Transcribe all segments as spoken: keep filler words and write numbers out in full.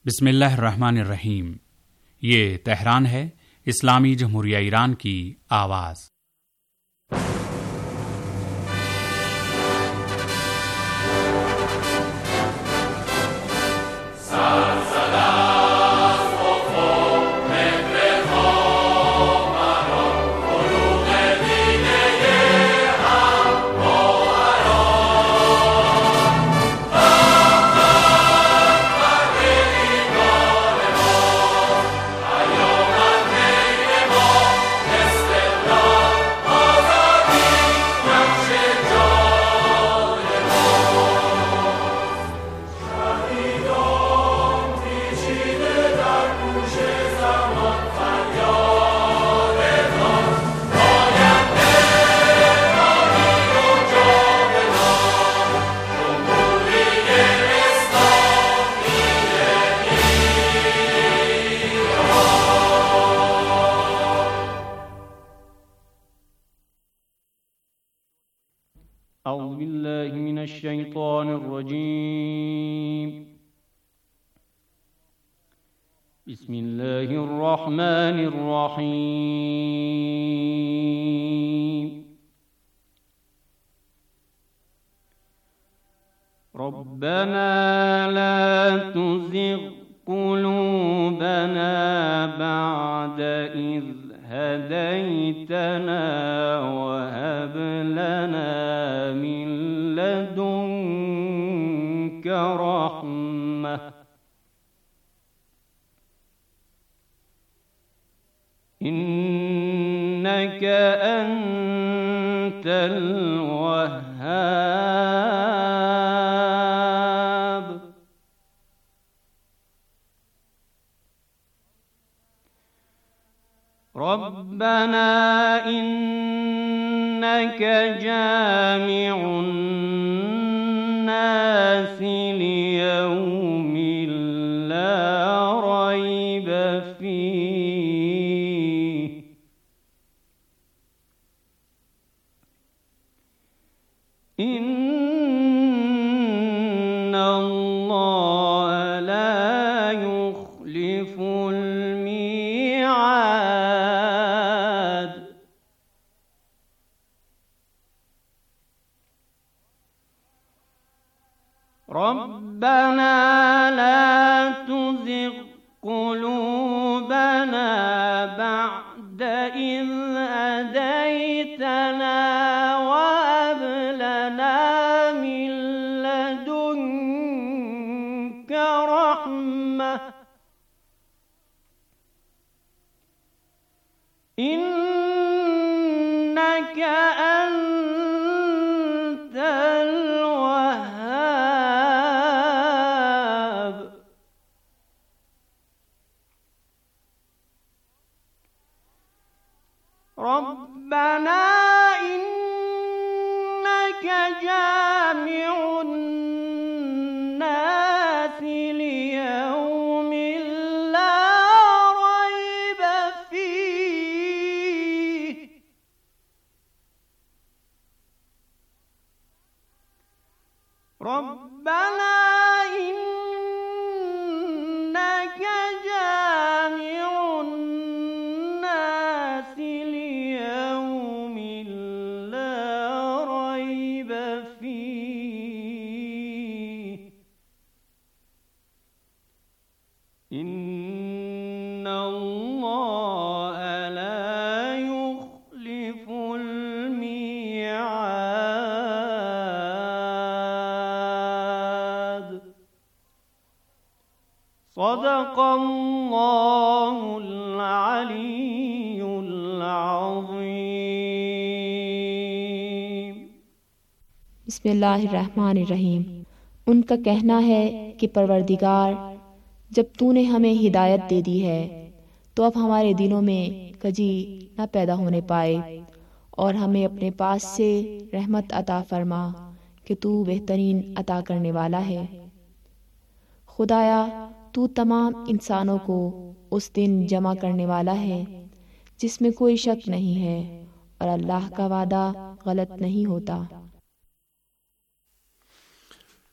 बिस्मिल्लाहिर्रहमानिर्रहीम। ये तेहरान है, इस्लामी जमहूरिया ईरान की आवाज़। أعوذ بالله من الشيطان الرجيم بسم الله الرحمن الرحيم ربنا لا تزغ قلوبنا بعد إذ هديتنا وهب لنا من لدنك رحمة إنك أنت الوهاب ربنا إنك جامع الناس ليوم لا ريب فيه إن الله لا يخلف الميعاد ربنا لا تزغ قلوبنا بعد إذ هديتنا وهب لنا من لدنك رحمة إنك أنت الوهاب ربنا إنك جامع الناس ليوم لا ريب فيه ربنا إنك جامع الناس ليوم لا ريب فيه إن الله لا يخلف الميعاد صدق الله العلي العظيم बिस्मिल्लाहिर्रहमानिर्रहीम। उनका कहना है कि परवरदिगार, जब तूने हमें हिदायत दे दी है तो अब हमारे दिलों में कजी न पैदा होने पाए और हमें अपने पास से रहमत अता फरमा कि तू बेहतरीन अता करने वाला है। खुदाया, तू तमाम इंसानों को उस दिन जमा करने वाला है जिसमें कोई शक नहीं है और अल्लाह का वादा गलत नहीं होता।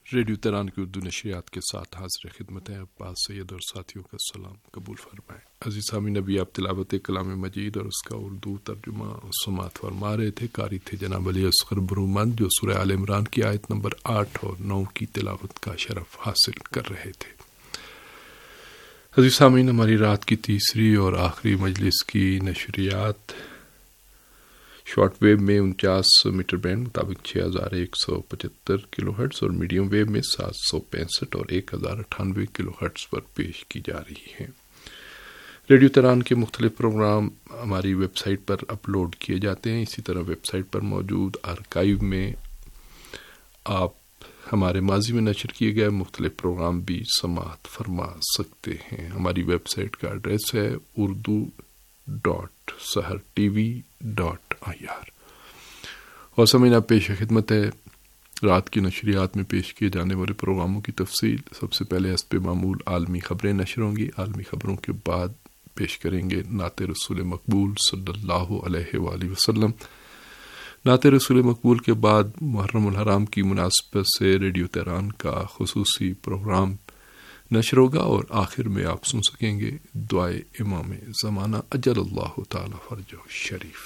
ریڈیو تہران کی اردو نشریات کے ساتھ حاضر خدمت ہے عباس سید اور ساتھیوں کا سلام قبول فرمائیں۔ عزیز سامعین، نبی آپ تلاوت کلام مجید اور اس کا اردو ترجمہ اور سماعت فرما رہے تھے۔ قاری تھے جناب علی اصغر برومند، جو سورہ آل عمران کی آیت نمبر آٹھ اور نو کی تلاوت کا شرف حاصل کر رہے تھے۔ عزیز سامعین، ہماری رات کی تیسری اور آخری مجلس کی نشریات شارٹ ویو میں انچاس میٹر بینڈ مطابق چھ ہزار ایک سو پچہتر کلو ہرٹز اور میڈیم ویو میں سات سو پینسٹھ اور ایک ہزار اٹھانوے کلو ہرٹز پر پیش کی جا رہی ہیں۔ ریڈیو تہران کے مختلف پروگرام ہماری ویب سائٹ پر اپلوڈ کیے جاتے ہیں۔ اسی طرح ویب سائٹ پر موجود آرکائیو میں آپ ہمارے ماضی میں نشر کیے گئے مختلف پروگرام بھی سماعت فرما سکتے ہیں۔ ہماری ویب سائٹ کا ایڈریس ہے Urdu dot Sahar T V dot I R. اور سمجھنا پیش خدمت ہے رات کی نشریات میں پیش کیے جانے والے پروگراموں کی تفصیل۔ سب سے پہلے حسب معمول عالمی خبریں نشر ہوں گی۔ عالمی خبروں کے بعد پیش کریں گے نعت رسول مقبول صلی اللہ علیہ وآلہ وسلم۔ نعت رسول مقبول کے بعد محرم الحرام کی مناسبت سے ریڈیو تہران کا خصوصی پروگرام نشر ہوگا اور آخر میں آپ سن سکیں گے دعائے امام زمانہ اجل اللہ تعالی فرجہ شریف۔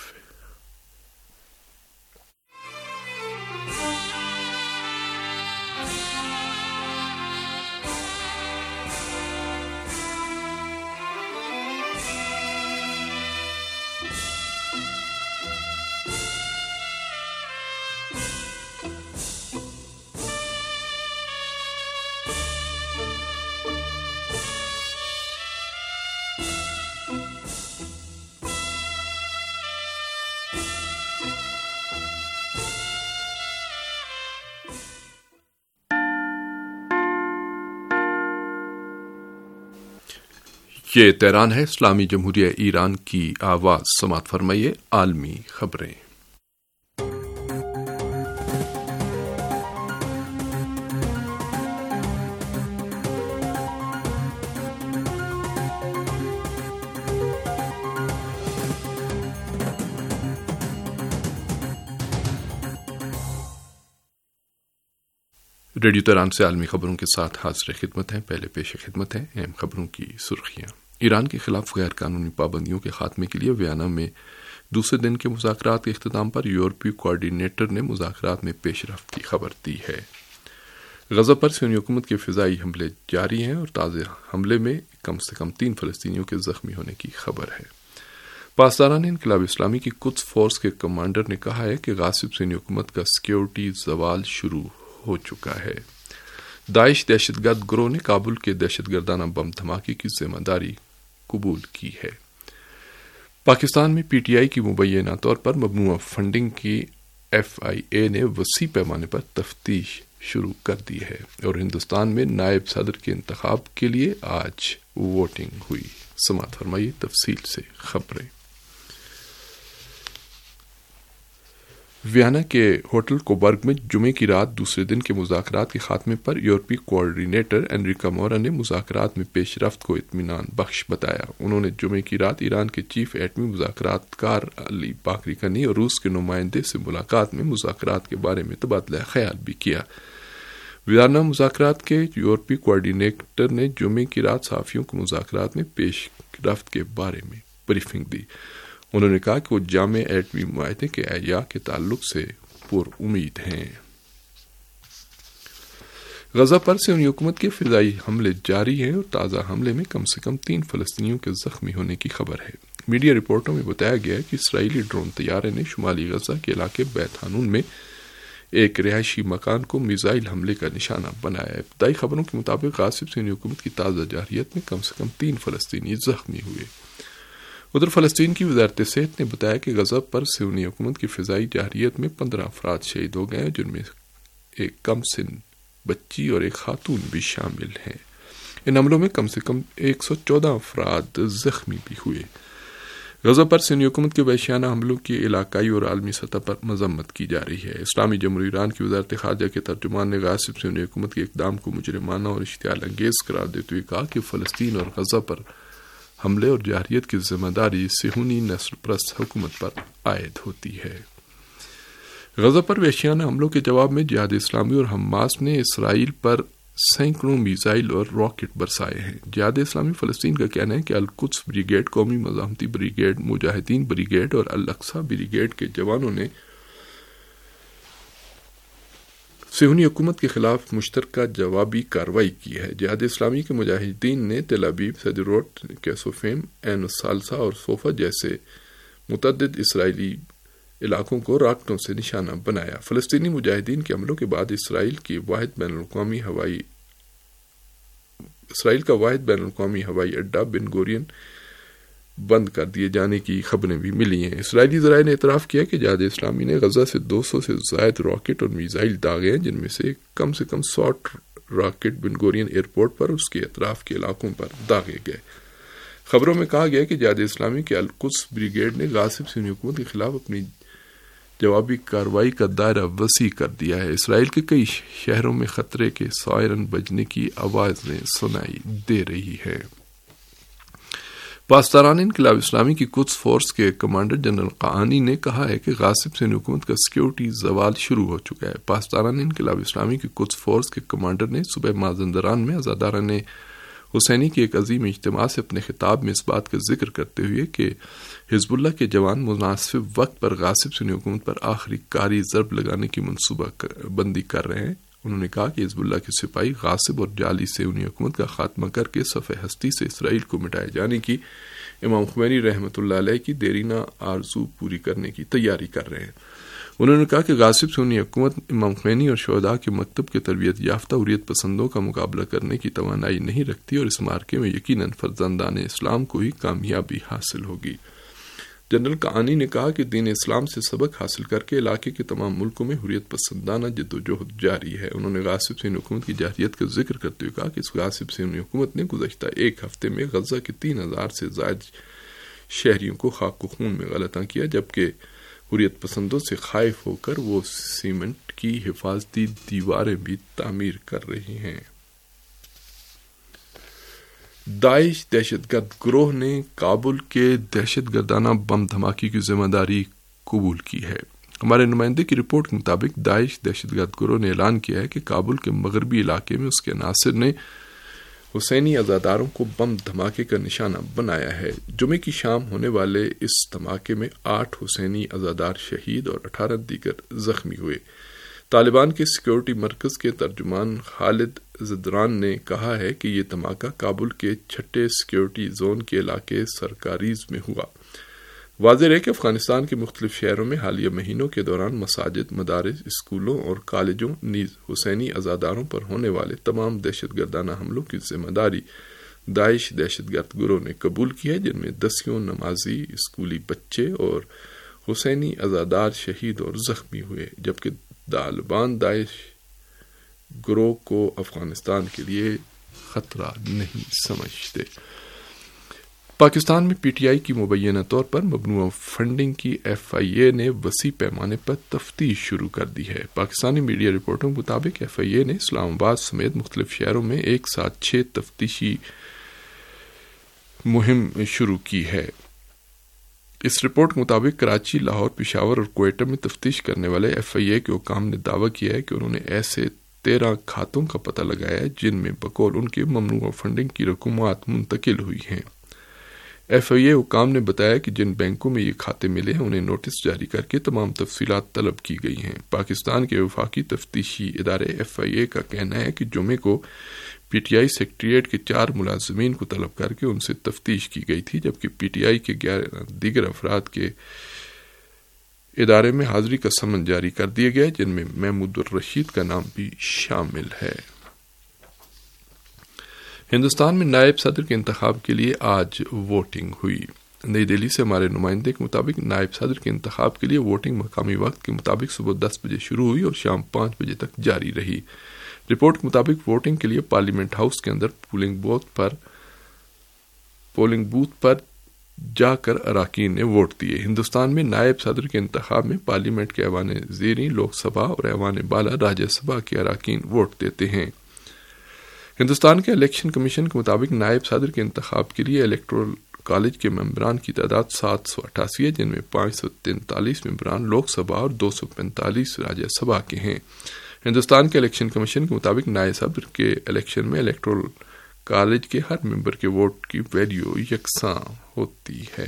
یہ تہران ہے، اسلامی جمہوریہ ایران کی آواز۔ سماعت فرمائیے عالمی خبریں۔ ریڈیو تہران سے عالمی خبروں کے ساتھ حاضر خدمت ہیں۔ پہلے پیش خدمت ہے اہم خبروں کی سرخیاں۔ ایران کے خلاف غیر قانونی پابندیوں کے خاتمے کے لیے ویانا میں دوسرے دن کے مذاکرات کے اختتام پر یورپی کوارڈینیٹر نے مذاکرات میں پیش رفت کی خبر دی ہے۔ غزہ پر صہیونی حکومت کے فضائی حملے جاری ہیں اور تازہ حملے میں کم سے کم تین فلسطینیوں کے زخمی ہونے کی خبر ہے۔ پاسداران انقلاب اسلامی کی قدس فورس کے کمانڈر نے کہا ہے کہ غاصب صہیونی حکومت کا سیکیورٹی زوال شروع ہو چکا ہے۔ داعش دہشت گرد گروہ نے کابل کے دہشت گردانہ بم دھماکے کی ذمہ داری قبول کی ہے۔ پاکستان میں پی ٹی آئی کی مبینہ طور پر ممنوعہ فنڈنگ کی ایف آئی اے نے وسیع پیمانے پر تفتیش شروع کر دی ہے اور ہندوستان میں نائب صدر کے انتخاب کے لیے آج ووٹنگ ہوئی۔ سماعت فرمائیے تفصیل سے خبریں۔ ویانا کے ہوٹل کوبرگ میں جمعے کی رات دوسرے دن کے مذاکرات کے خاتمے پر یورپی کوارڈینیٹر انریکا مورا نے مذاکرات میں پیش رفت کو اطمینان بخش بتایا۔ انہوں نے جمعے کی رات ایران کے چیف ایٹمی مذاکرات کار علی باقری کنی اور روس کے نمائندے سے ملاقات میں مذاکرات کے بارے میں تبادلہ خیال بھی کیا۔ ویانا مذاکرات کے یورپی کوارڈینیٹر نے جمعے کی رات صحافیوں کو مذاکرات میں پیش رفت کے بارے میں بریفنگ دی۔ انہوں نے کہا کہ وہ جامع ایٹمی معاہدے کے احیا کے تعلق سے پر امید ہیں۔ غزہ پر صہیونی حکومت کے فضائی حملے جاری ہیں اور تازہ حملے میں کم سے کم تین فلسطینیوں کے زخمی ہونے کی خبر ہے۔ میڈیا رپورٹوں میں بتایا گیا ہے کہ اسرائیلی ڈرون طیارے نے شمالی غزہ کے علاقے بیت حانون میں ایک رہائشی مکان کو میزائل حملے کا نشانہ بنایا ہے۔ ابتدائی خبروں کے مطابق غاصب صہیونی حکومت کی تازہ جارحیت میں کم سے کم تین فلسطینی زخمی ہوئے۔ ادھر فلسطین کی وزارت صحت نے بتایا کہ غزہ پر صہیونی حکومت کی فضائی جارحیت میں پندرہ افراد شہید ہو گئے، جن میں ایک کم سن بچی اور ایک خاتون بھی شامل ہیں۔ ان حملوں میں کم سے کم ایک سو چودہ افراد زخمی بھی ہوئے۔ غزہ پر صہیونی حکومت کے وحشیانہ حملوں کی علاقائی اور عالمی سطح پر مذمت کی جا رہی ہے۔ اسلامی جمہوریہ ایران کی وزارت خارجہ کے ترجمان نے غاصب صہیونی حکومت کے اقدام کو مجرمانہ اور اشتعال انگیز قرار دیتے ہوئے کہا کہ فلسطین اور غزہ پر حملے اور جارحیت کی ذمہ داری صہیونی نسل پرست حکومت پر عائد ہوتی ہے۔ غزہ پر وحشیانہ حملوں کے جواب میں جہاد اسلامی اور حماس نے اسرائیل پر سینکڑوں میزائل اور راکٹ برسائے ہیں۔ جہاد اسلامی فلسطین کا کہنا ہے کہ القدس بریگیڈ، قومی مزاحمتی بریگیڈ، مجاہدین بریگیڈ اور الاقصی بریگیڈ کے جوانوں نے صہیونی حکومت کے خلاف مشترکہ جوابی کارروائی کی ہے۔ جہاد اسلامی کے مجاہدین نے تل ابیب، سدیروت، کیسوفیم، عین الثالثہ اور صوفہ جیسے متعدد اسرائیلی علاقوں کو راکٹوں سے نشانہ بنایا۔ فلسطینی مجاہدین کے حملوں کے بعد اسرائیل کی واحد بین الاقوامی ہوائی اسرائیل کا واحد بین الاقوامی ہوائی اڈہ بن گورین بند کر دیے جانے کی خبریں بھی ملی ہیں۔ اسرائیلی ذرائع نے اعتراف کیا کہ جہاد اسلامی نے غزہ سے دو سو سے زائد راکٹ اور میزائل داغے ہیں، جن میں سے کم سے کم سو راکٹ بن گورین ایئرپورٹ پر اس کے اطراف کے علاقوں پر داغے گئے۔ خبروں میں کہا گیا کہ جہاد اسلامی کے القدس بریگیڈ نے غاصب صہیونی حکومت کے خلاف اپنی جوابی کارروائی کا دائرہ وسیع کر دیا ہے۔ اسرائیل کے کئی شہروں میں خطرے کے سائرن بجنے کی آوازیں سنائی دے رہی ہے۔ پاسداران انقلاب اسلامی کی قدس فورس کے کمانڈر جنرل قاانی نے کہا ہے کہ غاصب صہیونی حکومت کا سیکیورٹی زوال شروع ہو چکا ہے۔ پاسداران انقلاب اسلامی کی قدس فورس کے کمانڈر نے صبح مازندران میں عزاداران حسینی کے ایک عظیم اجتماع سے اپنے خطاب میں اس بات کا ذکر کرتے ہوئے کہ حزب اللہ کے جوان مناسب وقت پر غاصب صہیونی حکومت پر آخری کاری ضرب لگانے کی منصوبہ بندی کر رہے ہیں۔ انہوں نے کہا کہ حزب اللہ کے سپاہی غاصب اور جعلی صہیونی حکومت کا خاتمہ کر کے صفحہ ہستی سے اسرائیل کو مٹائے جانے کی امام خمینی رحمۃ اللہ علیہ کی دیرینہ آرزو پوری کرنے کی تیاری کر رہے ہیں۔ انہوں نے کہا کہ غاصب صہیونی حکومت امام خمینی اور شہداء کے مکتب کے تربیت یافتہ حریت پسندوں کا مقابلہ کرنے کی توانائی نہیں رکھتی اور اس مارکے میں یقیناً فرزندان اسلام کو ہی کامیابی حاصل ہوگی۔ جنرل قاانی نے کہا کہ دین اسلام سے سبق حاصل کر کے علاقے کے تمام ملکوں میں حریت پسندانہ جد و جہد جاری ہے۔ انہوں نے غاصب صہیونی حکومت کی جارحیت کا ذکر کرتے ہوئے کہا کہ اس غاصب صہیونی حکومت نے گزشتہ ایک ہفتے میں غزہ کے تین ہزار سے زائد شہریوں کو خاک و خون میں غلطاں کیا، جبکہ حریت پسندوں سے خائف ہو کر وہ سیمنٹ کی حفاظتی دیواریں بھی تعمیر کر رہی ہیں۔ داعش دہشت گرد گروہ نے کابل کے دہشت گردانہ بم دھماکے کی ذمہ داری قبول کی ہے۔ ہمارے نمائندے کی رپورٹ کے مطابق داعش دہشت گرد گروہ نے اعلان کیا ہے کہ کابل کے مغربی علاقے میں اس کے عناصر نے حسینی عزاداروں کو بم دھماکے کا نشانہ بنایا ہے۔ جمعے کی شام ہونے والے اس دھماکے میں آٹھ حسینی عزادار شہید اور اٹھارہ دیگر زخمی ہوئے۔ طالبان کے سیکیورٹی مرکز کے ترجمان خالد زدران نے کہا ہے کہ یہ دھماکہ کابل کے چھٹے سیکیورٹی زون کے علاقے سرکاریز میں ہوا۔ واضح ہے کہ افغانستان کے مختلف شہروں میں حالیہ مہینوں کے دوران مساجد، مدارس، اسکولوں اور کالجوں نیز حسینی عزاداروں پر ہونے والے تمام دہشت گردانہ حملوں کی ذمہ داری داعش دہشت گرد گروہ نے قبول کی ہے، جن میں دسیوں نمازی، اسکولی بچے اور حسینی عزادار شہید اور زخمی ہوئے، جبکہ طالبان داعش گروہ کو افغانستان کے لیے خطرہ نہیں سمجھتے۔ پاکستان میں پی ٹی آئی کی مبینہ طور پر ممنوع فنڈنگ کی ایف آئی اے نے وسیع پیمانے پر تفتیش شروع کر دی ہے۔ پاکستانی میڈیا رپورٹوں کے مطابق ایف آئی اے نے اسلام آباد سمیت مختلف شہروں میں ایک ساتھ چھ تفتیشی مہم شروع کی ہے۔ اس رپورٹ کے مطابق کراچی، لاہور، پشاور اور کوئٹہ میں تفتیش کرنے والے ایف آئی اے کے حکام نے دعویٰ کیا ہے کہ انہوں نے ایسے تیرہ کھاتوں کا پتہ لگایا ہے جن میں بقول ان کے ممنوع فنڈنگ کی رقومات منتقل ہوئی ہیں۔ ایف آئی اے حکام نے بتایا کہ جن بینکوں میں یہ کھاتے ملے ہیں انہیں نوٹس جاری کر کے تمام تفصیلات طلب کی گئی ہیں۔ پاکستان کے وفاقی تفتیشی ادارے ایف آئی اے کا کہنا ہے کہ جمعے کو پی ٹی آئی سیکریٹریٹ کے چار ملازمین کو طلب کر کے ان سے تفتیش کی گئی تھی، جبکہ پی ٹی آئی کے گیارہ دیگر افراد کے ادارے میں حاضری کا سمن جاری کر دیا گیا، جن میں محمود الرشید کا نام بھی شامل ہے۔ ہندوستان میں نائب صدر کے انتخاب کے لیے آج ووٹنگ ہوئی۔ نئی دہلی سے ہمارے نمائندے کے مطابق نائب صدر کے انتخاب کے لیے ووٹنگ مقامی وقت کے مطابق صبح دس بجے شروع ہوئی اور شام پانچ بجے تک جاری رہی۔ رپورٹ کے مطابق ووٹنگ کے لیے پارلیمنٹ ہاؤس کے اندر پولنگ بوتھ پر پولنگ بوتھ پر جا کر اراکین نے ووٹ دیے۔ ہندوستان میں نائب صدر کے انتخاب میں پارلیمنٹ کے ایوان زیریں، لوک سبھا اور ایوان بالا راجیہ سبھا کے اراکین ووٹ دیتے ہیں۔ ہندوستان کے الیکشن کمیشن کے مطابق نائب صدر کے انتخاب کے لیے الیکٹورل کالج کے ممبران کی تعداد سات سو اٹھاسی ہے، جن میں پانچ سو تینتالیس ممبران لوک سبھا اور دو سو پینتالیس راجیہ سبھا کے ہیں۔ ہندوستان کے الیکشن کمیشن کے مطابق نائب صدر کے الیکشن میں الیکٹورل کالج کے ہر ممبر کے ووٹ کی ویلیو یکساں ہوتی ہے۔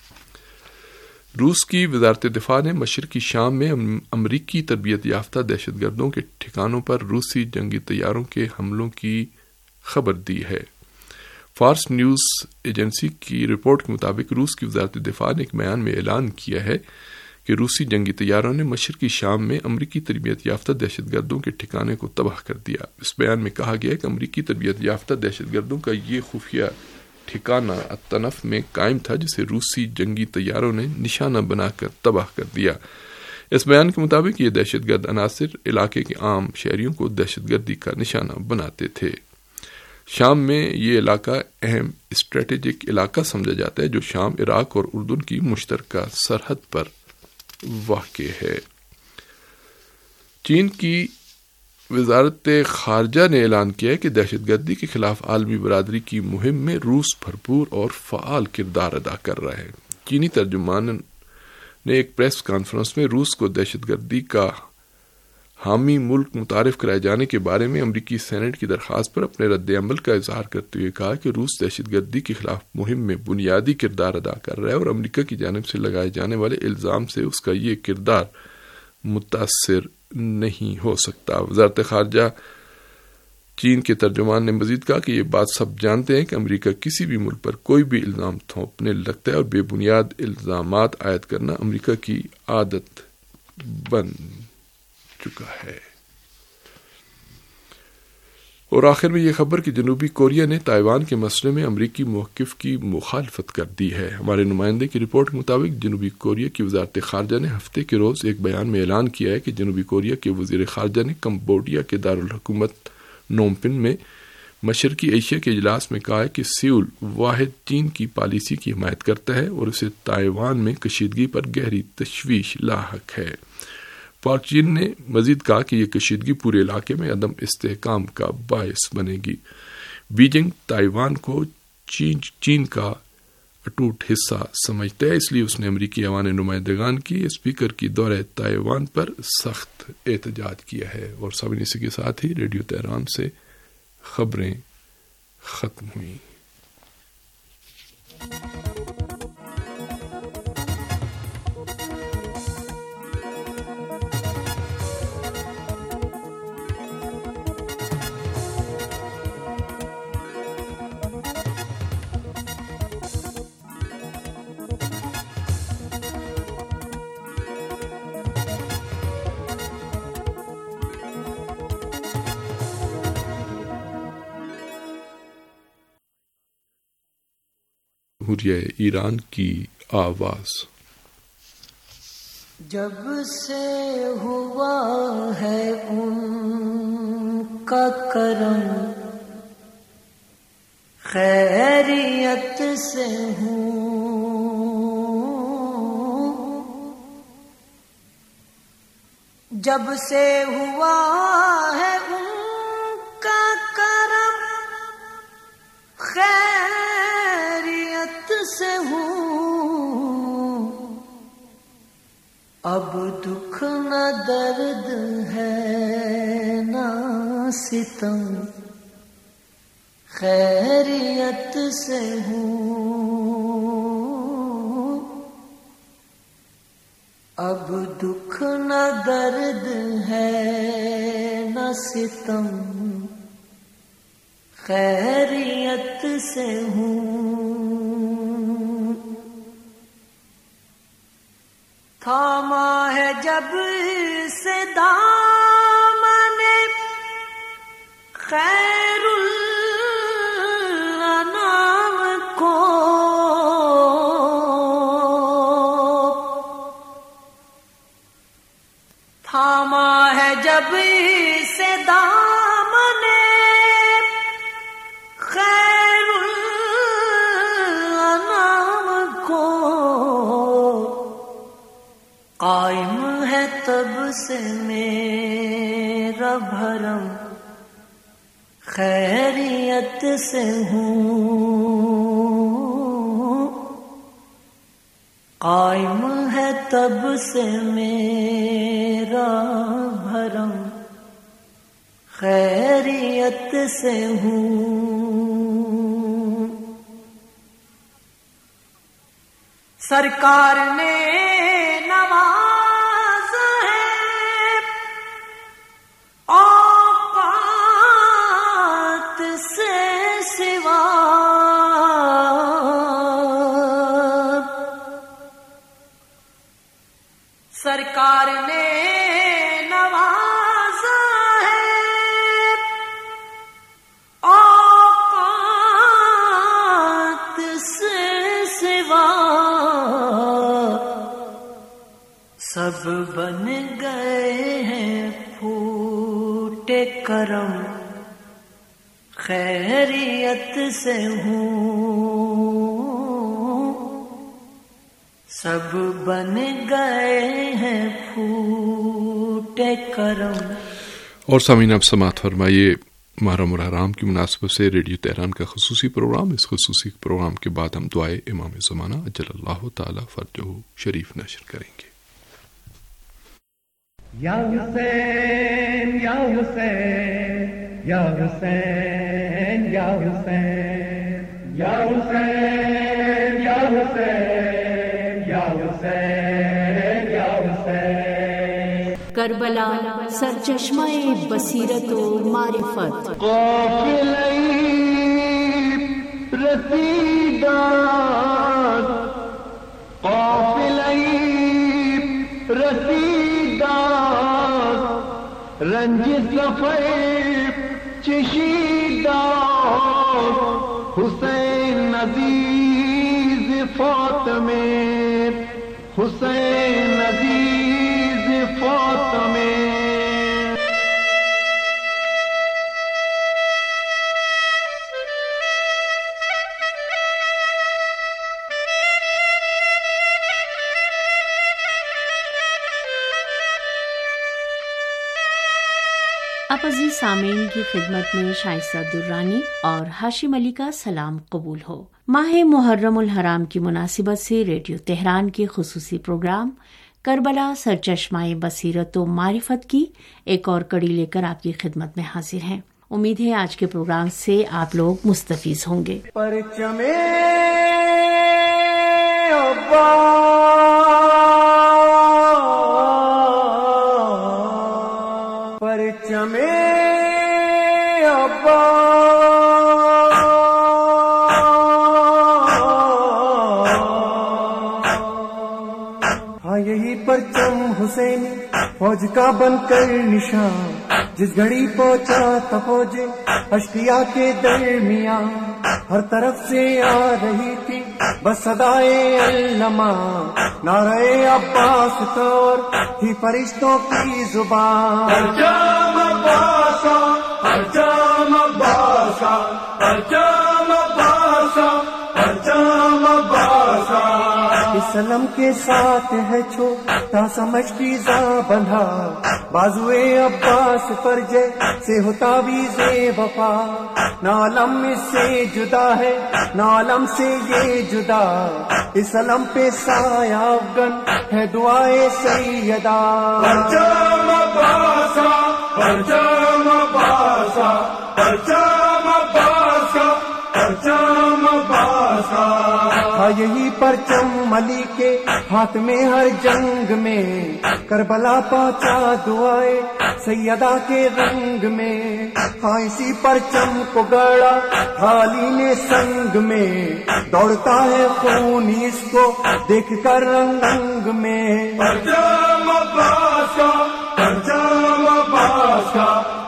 روس کی وزارت دفاع نے مشرقی شام میں امریکی تربیت یافتہ دہشت گردوں کے ٹھکانوں پر روسی جنگی طیاروں کے حملوں کی خبر دی ہے۔ فارس نیوز ایجنسی کی رپورٹ کے مطابق روس کی وزارت دفاع نے ایک بیان میں اعلان کیا ہے کہ روسی جنگی طیاروں نے مشرقی شام میں امریکی تربیت یافتہ دہشت گردوں کے ٹھکانے کو تباہ کر دیا۔ اس بیان میں کہا گیا کہ امریکی تربیت یافتہ دہشت گردوں کا یہ خفیہ ٹھکانہ الطنف میں قائم تھا، جسے روسی جنگی طیاروں نے نشانہ بنا کر تباہ کر دیا۔ اس بیان کے مطابق یہ دہشت گرد عناصر علاقے کے عام شہریوں کو دہشت گردی کا نشانہ بناتے تھے۔ شام میں یہ علاقہ اہم اسٹریٹجک علاقہ سمجھا جاتا ہے جو شام، عراق اور اردن کی مشترکہ سرحد پر واقع ہے۔ چین کی وزارت خارجہ نے اعلان کیا ہے کہ دہشت گردی کے خلاف عالمی برادری کی مہم میں روس بھرپور اور فعال کردار ادا کر رہا ہے۔ چینی ترجمان نے ایک پریس کانفرنس میں روس کو دہشت گردی کا حامی ملک متعارف کرائے جانے کے بارے میں امریکی سینیٹ کی درخواست پر اپنے رد عمل کا اظہار کرتے ہوئے کہا کہ روس دہشت گردی کے خلاف مہم میں بنیادی کردار ادا کر رہا ہے اور امریکہ کی جانب سے لگائے جانے والے الزام سے اس کا یہ کردار متاثر نہیں ہو سکتا۔ وزارت خارجہ چین کے ترجمان نے مزید کہا کہ یہ بات سب جانتے ہیں کہ امریکہ کسی بھی ملک پر کوئی بھی الزام تھوپنے لگتا ہے اور بے بنیاد الزامات عائد کرنا امریکہ کی عادت بن چکا ہے۔ اور آخر میں یہ خبر کہ جنوبی کوریا نے تائیوان کے مسئلے میں امریکی موقف کی مخالفت کر دی ہے۔ ہمارے نمائندے کی رپورٹ کے مطابق جنوبی کوریا کی وزارت خارجہ نے ہفتے کے روز ایک بیان میں اعلان کیا ہے کہ جنوبی کوریا کے وزیر خارجہ نے کمبوڈیا کے دارالحکومت نوم پن میں مشرقی ایشیا کے اجلاس میں کہا ہے کہ سیول واحد چین کی پالیسی کی حمایت کرتا ہے اور اسے تائیوان میں کشیدگی پر گہری تشویش لاحق ہے۔ پارک چین نے مزید کہا کہ یہ کشیدگی پورے علاقے میں عدم استحکام کا باعث بنے گی۔ بیجنگ تائیوان کو چین, چین کا اٹوٹ حصہ سمجھتا ہے، اس لیے اس نے امریکی ایوان نمائندگان کی اسپیکر کی دورہ تائیوان پر سخت احتجاج کیا ہے۔ اور سامعین اسی کے ساتھ ہی ریڈیو تہران سے خبریں ختم ہوئیں۔ جمہوریہ ایران کی آواز۔ جب سے ہوا ہے ان کا کرم، خیریت سے ہوں، جب سے ہوا ہے ان کا کرم، خیریت سے ہوں، اب دکھ نہ درد ہے نہ ستم، خیریت سے ہوں، اب دکھ نہ درد ہے نہ ستم، خیریت سے ہوں، تھاما ہے جب سے دامن خیر الانام کو، تھاما ہے جب سے دامن خیر الانام کو، قائم ہے تب سے میرا بھرم، خیریت سے ہوں، قائم ہے تب سے میرا بھرم، خیریت سے ہوں، سرکار نے نواز ہے اوقات سے سوا، سرکار نے نوازا ہے اوقات سے سوا، سب بن گئے ہیں پھوٹے کرم، خیریت سے ہوں، سب بن گئے ہیں پھوٹے کرم۔ اور سامعین اب سماعت فرمائیے محرم الحرام کی مناسبت سے ریڈیو تہران کا خصوصی پروگرام۔ اس خصوصی پروگرام کے بعد ہم دعائے امام زمانہ اجل اللہ تعالی فرجہ شریف نشر کریں گے۔ یا حسین یا حسین یا حسین یا حسین یا حسین یا حسین یا حسین یا حسین، کربلا سرچشمہ بصیرت و معرفت، قافلہ رسیدات، قافلہ رسیدات، رنج سفر چشیدات، حسین عزیز فاطمے، حسین عزیز فاطمے۔ اب عزیز سامعین کی خدمت میں شائستہ درانی اور ہاشم علی کا سلام قبول ہو۔ ماہ محرم الحرام کی مناسبت سے ریڈیو تہران کے خصوصی پروگرام کربلا سرچشمہ بصیرت و معرفت کی ایک اور کڑی لے کر آپ کی خدمت میں حاضر ہیں۔ امید ہے آج کے پروگرام سے آپ لوگ مستفیض ہوں گے۔ پرچمے پرچمے ہاں یہی پرچم حسین فوج کا بن کر نشان، جس گھڑی پہنچا تھا فوج اشقیا کے درمیان، ہر طرف سے آ رہی تھی بس صدائے علما، نعرہ عباس طور تھی فرشتوں کی زبان، پرچم عباسا پرچم عباسا پرچم عباسا پرچم عباسا، اسلام کے ساتھ ہے چھوٹا سمجھ کی زا بندھا، بازوئے عباس پر جیسے ہوتا ویز وفا، نہ علم اس سے جدا ہے نہ علم سے یہ جدا، اس علم پہ سایہ افغن ہے دعائے سیدہ، پرچم عباسا پرچم عباسا پرچم عباسا پرچم عباسا، تھا یہی پرچم علی کے ہاتھ میں ہر جنگ میں، کربلا پہنچا دعائے سیدہ کے رنگ میں، ہاں اسی پرچم کو گڑا علی نے سنگ میں، دوڑتا ہے خون اس کو دیکھ کر رنگ رنگ میں، پرچم عباس کا پرچم عباس کا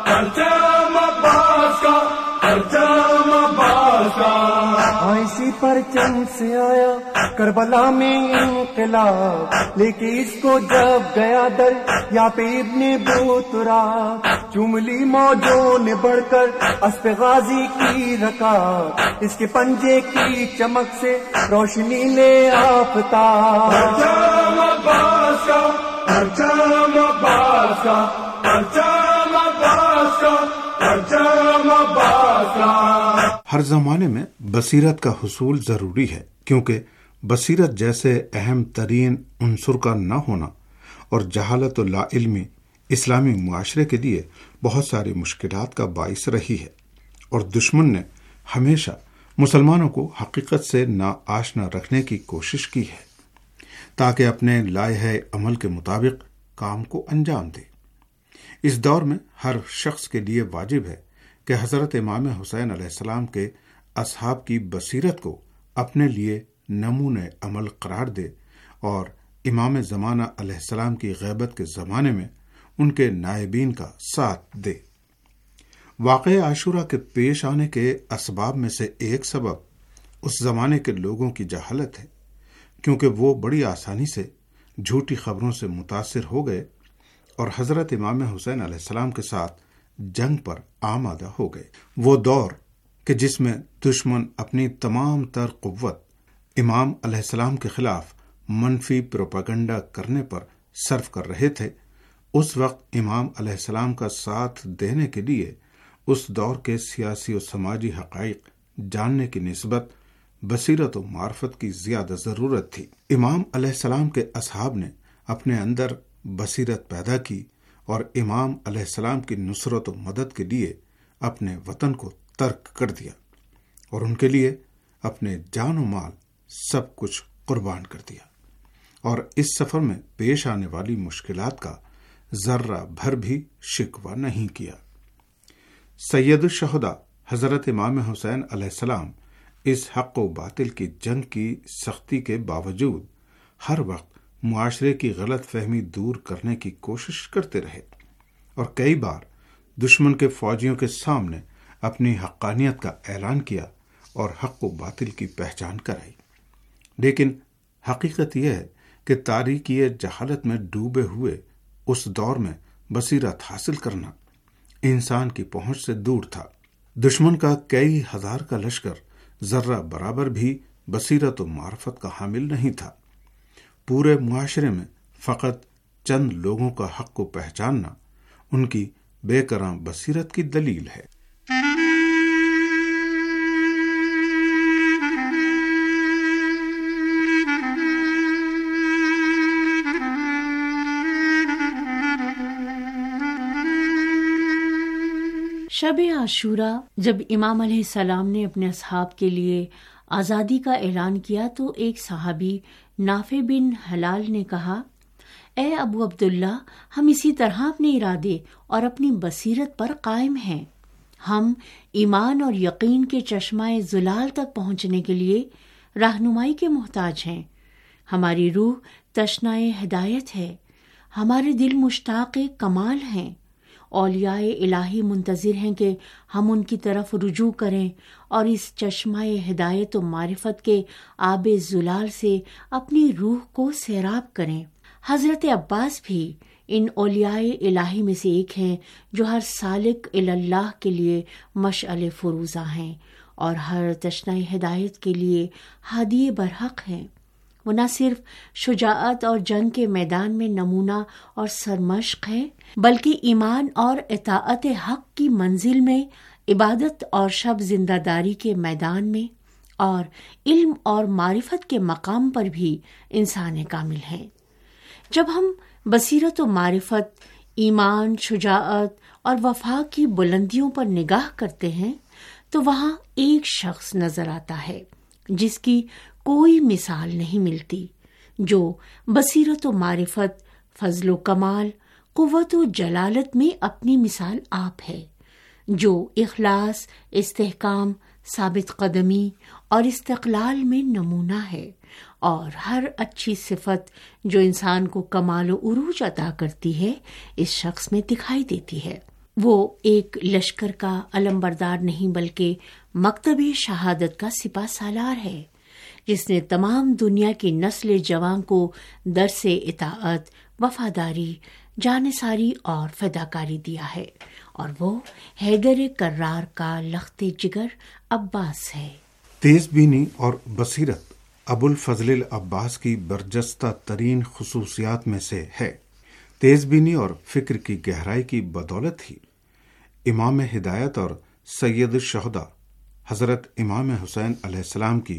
پرچم عباس کا پرچم عباس کا، ہاں اسی پرچم سے آیا کربلا میں انقلاب، لے کے اس کو جب گیا در یا پہ ابن بوترا، چملی موجوں نے بڑھ کر اسپ غازی کی رکا، اس کے پنجے کی چمک سے روشنی لے آفتاب، پرچم عباس کا پرچم عباس کا پرچم عباس کا پرچم عباس کا۔ ہر زمانے میں بصیرت کا حصول ضروری ہے، کیونکہ بصیرت جیسے اہم ترین عنصر کا نہ ہونا اور جہالت و لا علمی اسلامی معاشرے کے لیے بہت ساری مشکلات کا باعث رہی ہے، اور دشمن نے ہمیشہ مسلمانوں کو حقیقت سے ناآشنا رکھنے کی کوشش کی ہے تاکہ اپنے لائحہ عمل کے مطابق کام کو انجام دے۔ اس دور میں ہر شخص کے لیے واجب ہے کہ حضرت امام حسین علیہ السلام کے اصحاب کی بصیرت کو اپنے لیے نمونہ عمل قرار دے اور امام زمانہ علیہ السلام کی غیبت کے زمانے میں ان کے نائبین کا ساتھ دے۔ واقعہ عاشورہ کے پیش آنے کے اسباب میں سے ایک سبب اس زمانے کے لوگوں کی جہالت ہے، کیونکہ وہ بڑی آسانی سے جھوٹی خبروں سے متاثر ہو گئے اور حضرت امام حسین علیہ السلام کے ساتھ جنگ پر آمادہ ہو گئے۔ وہ دور کہ جس میں دشمن اپنی تمام تر قوت امام علیہ السلام کے خلاف منفی پروپیگنڈا کرنے پر صرف کر رہے تھے، اس وقت امام علیہ السلام کا ساتھ دینے کے لیے اس دور کے سیاسی و سماجی حقائق جاننے کی نسبت بصیرت و معرفت کی زیادہ ضرورت تھی۔ امام علیہ السلام کے اصحاب نے اپنے اندر بصیرت پیدا کی اور امام علیہ السلام کی نصرت و مدد کے لیے اپنے وطن کو ترک کر دیا اور ان کے لیے اپنے جان و مال سب کچھ قربان کر دیا، اور اس سفر میں پیش آنے والی مشکلات کا ذرہ بھر بھی شکوہ نہیں کیا۔ سید الشہداء حضرت امام حسین علیہ السلام اس حق و باطل کی جنگ کی سختی کے باوجود ہر وقت معاشرے کی غلط فہمی دور کرنے کی کوشش کرتے رہے اور کئی بار دشمن کے فوجیوں کے سامنے اپنی حقانیت کا اعلان کیا اور حق و باطل کی پہچان کرائی۔ لیکن حقیقت یہ ہے کہ تاریکی جہالت میں ڈوبے ہوئے اس دور میں بصیرت حاصل کرنا انسان کی پہنچ سے دور تھا۔ دشمن کا کئی ہزار کا لشکر ذرہ برابر بھی بصیرت و معرفت کا حامل نہیں تھا۔ پورے معاشرے میں فقط چند لوگوں کا حق کو پہچاننا ان کی بے کراں بصیرت کی دلیل ہے۔ شب عاشورہ جب امام علیہ السلام نے اپنے اصحاب کے لیے آزادی کا اعلان کیا تو ایک صحابی نافع بن حلال نے کہا، اے ابو عبداللہ، ہم اسی طرح اپنے ارادے اور اپنی بصیرت پر قائم ہیں۔ ہم ایمان اور یقین کے چشمہ زلال تک پہنچنے کے لیے رہنمائی کے محتاج ہیں۔ ہماری روح تشنہ ہدایت ہے، ہمارے دل مشتاق کمال ہیں۔ اولیاء الہی منتظر ہیں کہ ہم ان کی طرف رجوع کریں اور اس چشمہ ہدایت و معرفت کے آب زلال سے اپنی روح کو سیراب کریں۔ حضرت عباس بھی ان اولیاء الہی میں سے ایک ہیں جو ہر سالک اللہ کے لیے مشعل فروزہ ہیں اور ہر تشنہ ہدایت کے لیے ہادی برحق ہیں۔ وہ نہ صرف شجاعت اور جنگ کے میدان میں نمونہ اور سرمشق ہے، بلکہ ایمان اور اطاعت حق کی منزل میں، عبادت اور شب زندہ داری کے میدان میں اور علم اور معرفت کے مقام پر بھی انسان کامل ہیں۔ جب ہم بصیرت و معرفت، ایمان، شجاعت اور وفا کی بلندیوں پر نگاہ کرتے ہیں تو وہاں ایک شخص نظر آتا ہے جس کی کوئی مثال نہیں ملتی، جو بصیرت و معرفت، فضل و کمال، قوت و جلالت میں اپنی مثال آپ ہے، جو اخلاص، استحکام، ثابت قدمی اور استقلال میں نمونہ ہے، اور ہر اچھی صفت جو انسان کو کمال و عروج عطا کرتی ہے اس شخص میں دکھائی دیتی ہے۔ وہ ایک لشکر کا علمبردار نہیں بلکہ مکتب شہادت کا سپہ سالار ہے، جس نے تمام دنیا کی نسل جوان کو درس اطاعت، وفاداری، جانثاری اور فداکاری دیا ہے، اور وہ حیدر کرار کا لخت جگر عباس ہے۔ تیز بینی اور بصیرت ابو الفضل العباس کی برجستہ ترین خصوصیات میں سے ہے۔ تیز بینی اور فکر کی گہرائی کی بدولت ہی امام ہدایت اور سید الشہداء حضرت امام حسین علیہ السلام کی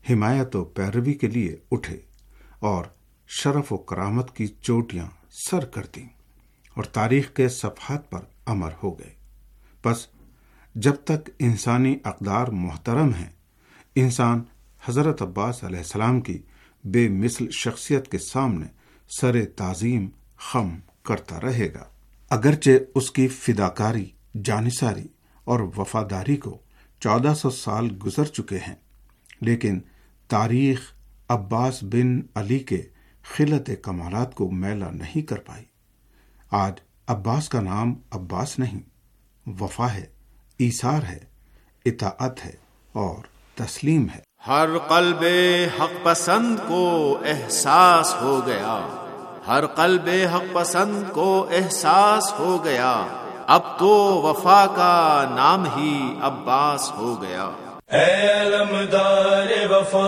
حمایت و پیروی کے لیے اٹھے اور شرف و کرامت کی چوٹیاں سر کر دیں اور تاریخ کے صفحات پر امر ہو گئے۔ بس جب تک انسانی اقدار محترم ہیں، انسان حضرت عباس علیہ السلام کی بے مثل شخصیت کے سامنے سر تعظیم خم کرتا رہے گا۔ اگرچہ اس کی فداکاری، جانثاری اور وفاداری کو چودہ سو سال گزر چکے ہیں، لیکن تاریخ عباس بن علی کے خلت کمالات کو میلا نہیں کر پائی۔ آج عباس کا نام عباس نہیں، وفا ہے، ایثار ہے، اطاعت ہے اور تسلیم ہے۔ ہر قلب حق پسند کو احساس ہو گیا، ہر قلب حق پسند کو احساس ہو گیا، اب تو وفا کا نام ہی عباس ہو گیا۔ اے علمدار وفا،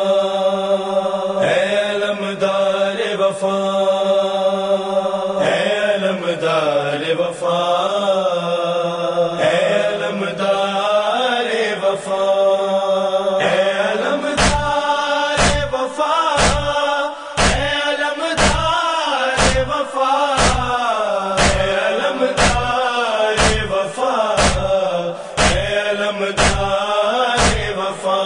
اے علمدار وفا، اے علمدار وفا، اے علمدار وفا، اے علمدار وفا، اے علمدار وفا، اے علمدار وفا، اے علمدار وفا۔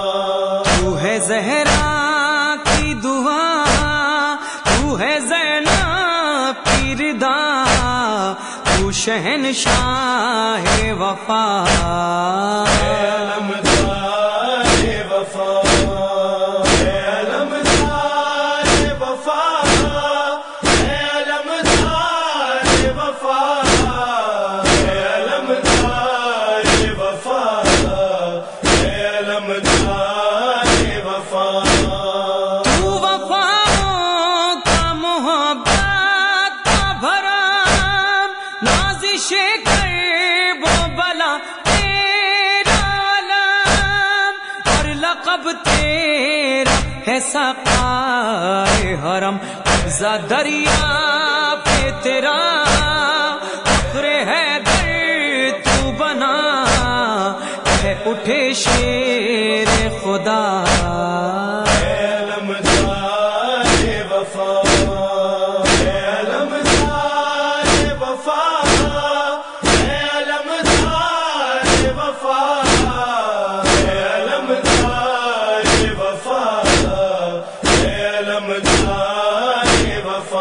تو ہے زہرا کی دعا، تو ہے زینب کی رضا، تو شہنشاہ وفا، اے علمدار وفا، اے علمدار وفا، اے علمدار وفا، اے علمدار وفا، اے علمدار وفا۔ تو وفاؤں کا محبت کا بھرم، نازش کرب و بلا تیرا علم، اور لقب تیرا ہے سقائے حرم، قبضہ دریا پہ تیرا فخر ہے در تو بنا، ہے اٹھے شیر خدا، اے علمدار وفا، اے علمدار وفا، اے علمدار وفا، اے علمدار وفا، اے علمدار وفا۔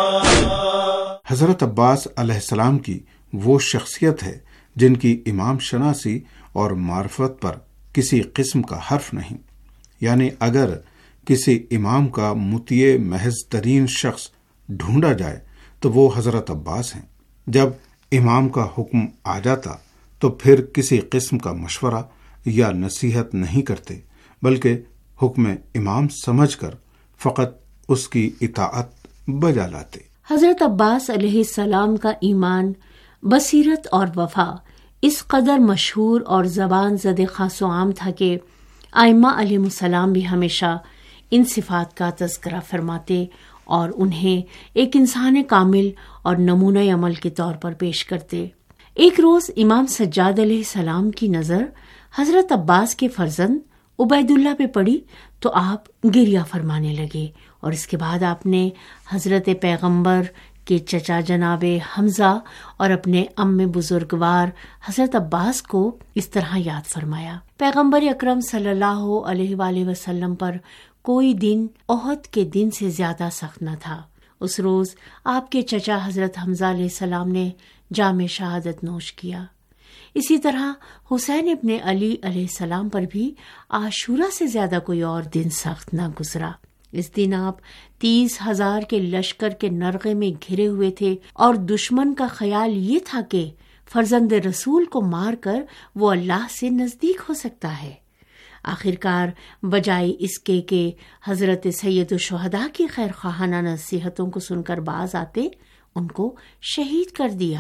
حضرت عباس علیہ السلام کی وہ شخصیت ہے جن کی امام شناسی اور معرفت پر کسی قسم کا حرف نہیں، یعنی اگر کسی امام کا مطیع محض ترین شخص ڈھونڈا جائے تو وہ حضرت عباس ہیں۔ جب امام کا حکم آ جاتا تو پھر کسی قسم کا مشورہ یا نصیحت نہیں کرتے، بلکہ حکم امام سمجھ کر فقط اس کی اطاعت بجا لاتے۔ حضرت عباس علیہ السلام کا ایمان، بصیرت اور وفا اس قدر مشہور اور زبان زد خاص و عام تھا کہ ائمہ علیہ السلام بھی ہمیشہ ان صفات کا تذکرہ فرماتے اور انہیں ایک انسان کامل اور نمونہ عمل کے طور پر پیش کرتے۔ ایک روز امام سجاد علیہ السلام کی نظر حضرت عباس کے فرزند عبید اللہ پہ پڑی تو آپ گریہ فرمانے لگے، اور اس کے بعد آپ نے حضرت پیغمبر کے چچا جناب حمزہ اور اپنے ام بزرگوار حضرت عباس کو اس طرح یاد فرمایا۔ پیغمبر اکرم صلی اللہ علیہ وآلہ وسلم پر کوئی دن احد کے دن سے زیادہ سخت نہ تھا۔ اس روز آپ کے چچا حضرت حمزہ علیہ السلام نے جام شہادت نوش کیا۔ اسی طرح حسین ابن علی علیہ السلام پر بھی عاشورہ سے زیادہ کوئی اور دن سخت نہ گزرا۔ اس دن آپ تیس ہزار کے لشکر کے نرغے میں گھرے ہوئے تھے اور دشمن کا خیال یہ تھا کہ فرزند رسول کو مار کر وہ اللہ سے نزدیک ہو سکتا ہے۔ آخرکار بجائے اس کے کہ حضرت سید الشہداء کی خیر خواہانہ نصیحتوں کو سن کر باز آتے، ان کو شہید کر دیا۔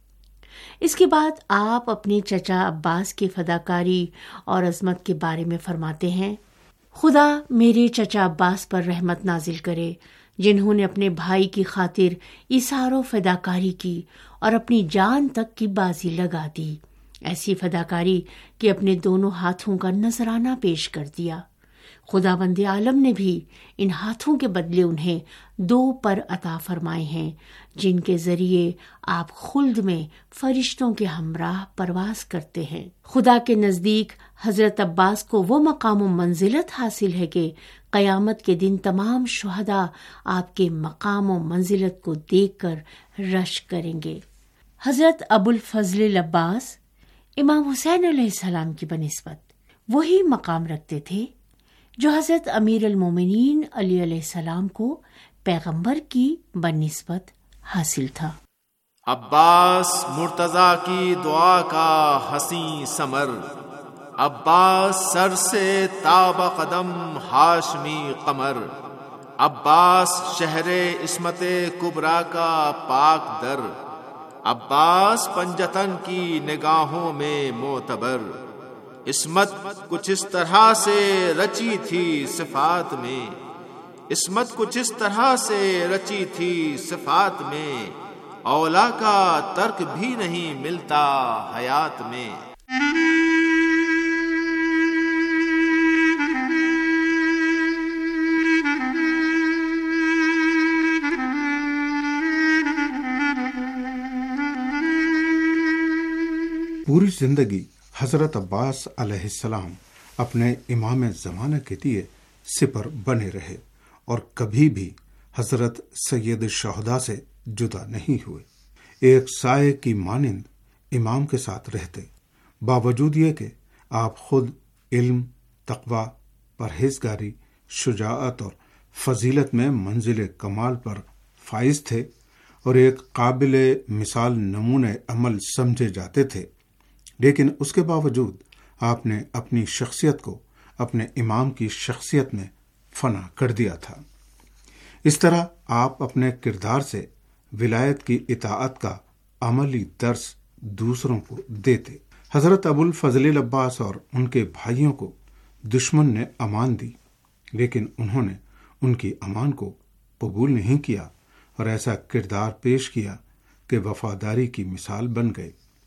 اس کے بعد آپ اپنے چچا عباس کی فداکاری اور عظمت کے بارے میں فرماتے ہیں، خدا میرے چچا عباس پر رحمت نازل کرے، جنہوں نے اپنے بھائی کی خاطر ایثار و فداکاری کی اور اپنی جان تک کی بازی لگا دی، ایسی فداکاری کہ اپنے دونوں ہاتھوں کا نذرانہ پیش کر دیا۔ خداوند عالم نے بھی ان ہاتھوں کے بدلے انہیں دو پر عطا فرمائے ہیں جن کے ذریعے آپ خلد میں فرشتوں کے ہمراہ پرواز کرتے ہیں۔ خدا کے نزدیک حضرت عباس کو وہ مقام و منزلت حاصل ہے کہ قیامت کے دن تمام شہداء آپ کے مقام و منزلت کو دیکھ کر رشک کریں گے۔ حضرت ابو الفضل عباس امام حسین علیہ السلام کی بنسبت وہی مقام رکھتے تھے جو حضرت امیر المومنین علی علیہ السلام کو پیغمبر کی بنسبت حاصل تھا۔ عباس مرتضیٰ کی دعا کا حسین ثمر، عباس سر سے تاب قدم ہاشمی قمر، عباس شہر عصمت کبریٰ کا پاک در، عباس پنجتن کی نگاہوں میں معتبر۔ عصمت کچھ اس طرح سے رچی تھی صفات میں، عصمت کچھ اس طرح سے رچی تھی صفات میں، اولا کا ترک بھی نہیں ملتا حیات میں۔ پوری زندگی حضرت عباس علیہ السلام اپنے امام زمانہ کے لیے سپر بنے رہے اور کبھی بھی حضرت سید الشہداء سے جدا نہیں ہوئے۔ ایک سائے کی مانند امام کے ساتھ رہتے، باوجود یہ کہ آپ خود علم، تقوی، پرہیزگاری، شجاعت اور فضیلت میں منزل کمال پر فائز تھے اور ایک قابل مثال نمونہ عمل سمجھے جاتے تھے، لیکن اس کے باوجود آپ نے اپنی شخصیت کو اپنے امام کی شخصیت میں فنا کر دیا تھا۔ اس طرح آپ اپنے کردار سے ولایت کی اطاعت کا عملی درس دوسروں کو دیتے۔ حضرت ابو الفضل عباس اور ان کے بھائیوں کو دشمن نے امان دی، لیکن انہوں نے ان کی امان کو قبول نہیں کیا اور ایسا کردار پیش کیا کہ وفاداری کی مثال بن گئے۔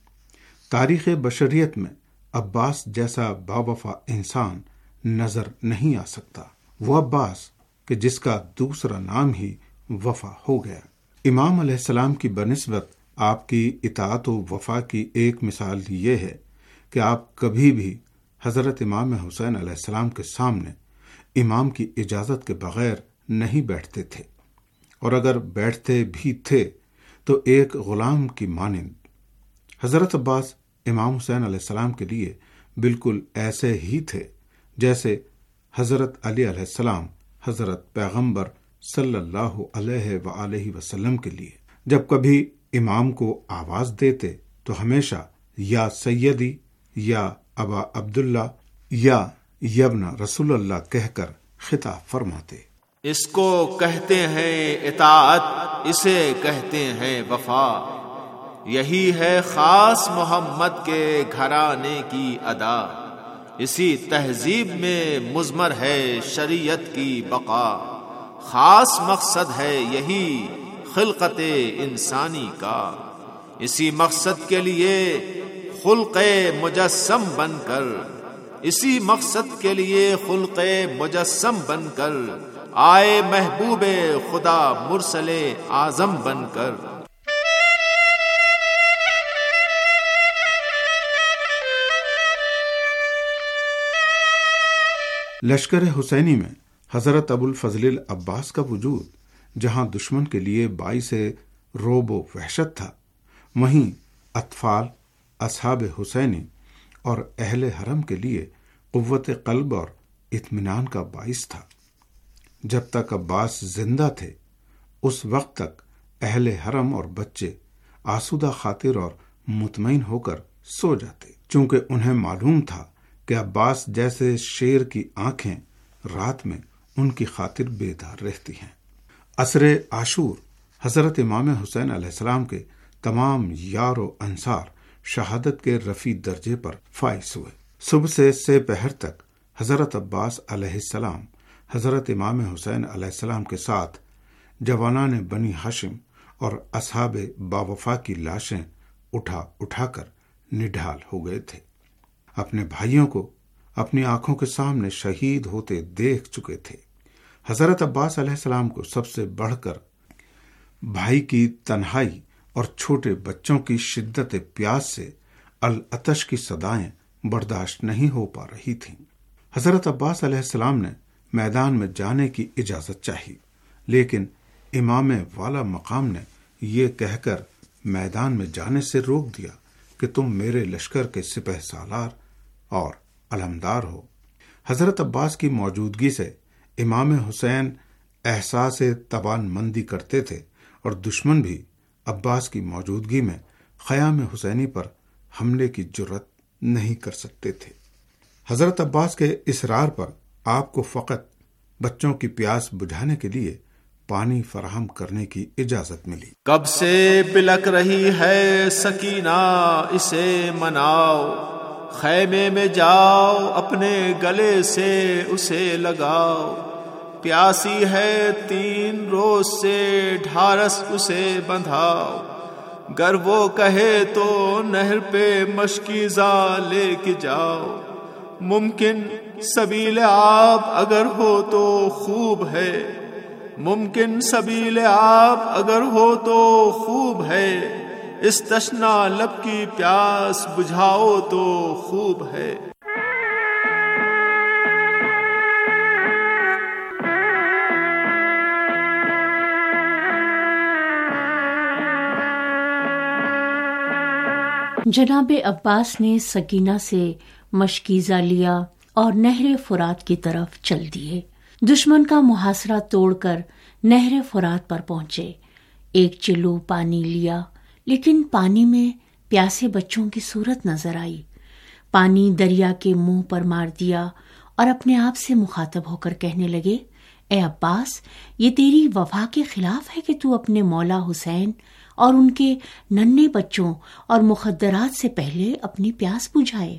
تاریخ بشریت میں عباس جیسا باوفا انسان نظر نہیں آ سکتا، وہ عباس کہ جس کا دوسرا نام ہی وفا ہو گیا۔ امام علیہ السلام کی بنسبت آپ کی اطاعت و وفا کی ایک مثال یہ ہے کہ آپ کبھی بھی حضرت امام حسین علیہ السلام کے سامنے امام کی اجازت کے بغیر نہیں بیٹھتے تھے، اور اگر بیٹھتے بھی تھے تو ایک غلام کی مانند۔ حضرت عباس امام حسین علیہ السلام کے لیے بالکل ایسے ہی تھے جیسے حضرت علی علیہ السلام حضرت پیغمبر صلی اللہ علیہ وآلہ وسلم کے لیے۔ جب کبھی امام کو آواز دیتے تو ہمیشہ یا سیدی یا ابا عبداللہ یا یبن رسول اللہ کہہ کر خطاب فرماتے۔ اس کو کہتے ہیں اطاعت، اسے کہتے ہیں وفا، یہی ہے خاص محمد کے گھرانے کی ادا، اسی تہذیب میں مضمر ہے شریعت کی بقا، خاص مقصد ہے یہی خلقت انسانی کا، اسی مقصد کے لیے خلق مجسم بن کر، اسی مقصد کے لیے خلق مجسم بن کر آئے محبوب خدا مرسل اعظم بن کر۔ لشکر حسینی میں حضرت ابو الفضل عباس کا وجود جہاں دشمن کے لیے باعث رعب و وحشت تھا، وہیں اطفال، اصحاب حسینی اور اہل حرم کے لیے قوت قلب اور اطمینان کا باعث تھا۔ جب تک عباس زندہ تھے اس وقت تک اہل حرم اور بچے آسودہ خاطر اور مطمئن ہو کر سو جاتے، چونکہ انہیں معلوم تھا کہ عباس جیسے شیر کی آنکھیں رات میں ان کی خاطر بیدار رہتی ہیں۔ عصر عاشور حضرت امام حسین علیہ السلام کے تمام یار و انصار شہادت کے رفیع درجے پر فائز ہوئے۔ صبح سے سے پہر تک حضرت عباس علیہ السلام حضرت امام حسین علیہ السلام کے ساتھ جوانان بنی ہاشم اور اصحاب باوفا کی لاشیں اٹھا اٹھا کر نڈھال ہو گئے تھے۔ اپنے بھائیوں کو اپنی آنکھوں کے سامنے شہید ہوتے دیکھ چکے تھے۔ حضرت عباس علیہ السلام کو سب سے بڑھ کر بھائی کی تنہائی اور چھوٹے بچوں کی شدت پیاس سے العطش کی صدائیں برداشت نہیں ہو پا رہی تھیں۔ حضرت عباس علیہ السلام نے میدان میں جانے کی اجازت چاہی، لیکن امام والا مقام نے یہ کہہ کر میدان میں جانے سے روک دیا کہ تم میرے لشکر کے سپہ سالار اور علمدار ہو۔ حضرت عباس کی موجودگی سے امام حسین احساس تبان مندی کرتے تھے اور دشمن بھی عباس کی موجودگی میں خیام حسینی پر حملے کی جرت نہیں کر سکتے تھے۔ حضرت عباس کے اصرار پر آپ کو فقط بچوں کی پیاس بجھانے کے لیے پانی فراہم کرنے کی اجازت ملی۔ کب سے بلک رہی ہے سکینہ اسے مناؤ، خیمے میں جاؤ اپنے گلے سے اسے لگاؤ، پیاسی ہے تین روز سے ڈھارس اسے بندھاؤ، گر وہ کہے تو نہر پہ مشکیزہ لے کے جاؤ، ممکن سبیل آب اگر ہو تو خوب ہے، ممکن سبیل آب اگر ہو تو خوب ہے، اس تشنا لب کی پیاس بجھاؤ تو خوب ہے۔ جناب عباس نے سکینہ سے مشکیزہ لیا اور نہر فرات کی طرف چل دیے۔ دشمن کا محاصرہ توڑ کر نہر فرات پر پہنچے، ایک چلو پانی لیا، لیکن پانی میں پیاسے بچوں کی صورت نظر آئی۔ پانی دریا کے منہ پر مار دیا اور اپنے آپ سے مخاطب ہو کر کہنے لگے، اے عباس، یہ تیری وفا کے خلاف ہے کہ تو اپنے مولا حسین اور ان کے ننھے بچوں اور مخدرات سے پہلے اپنی پیاس بجھائے۔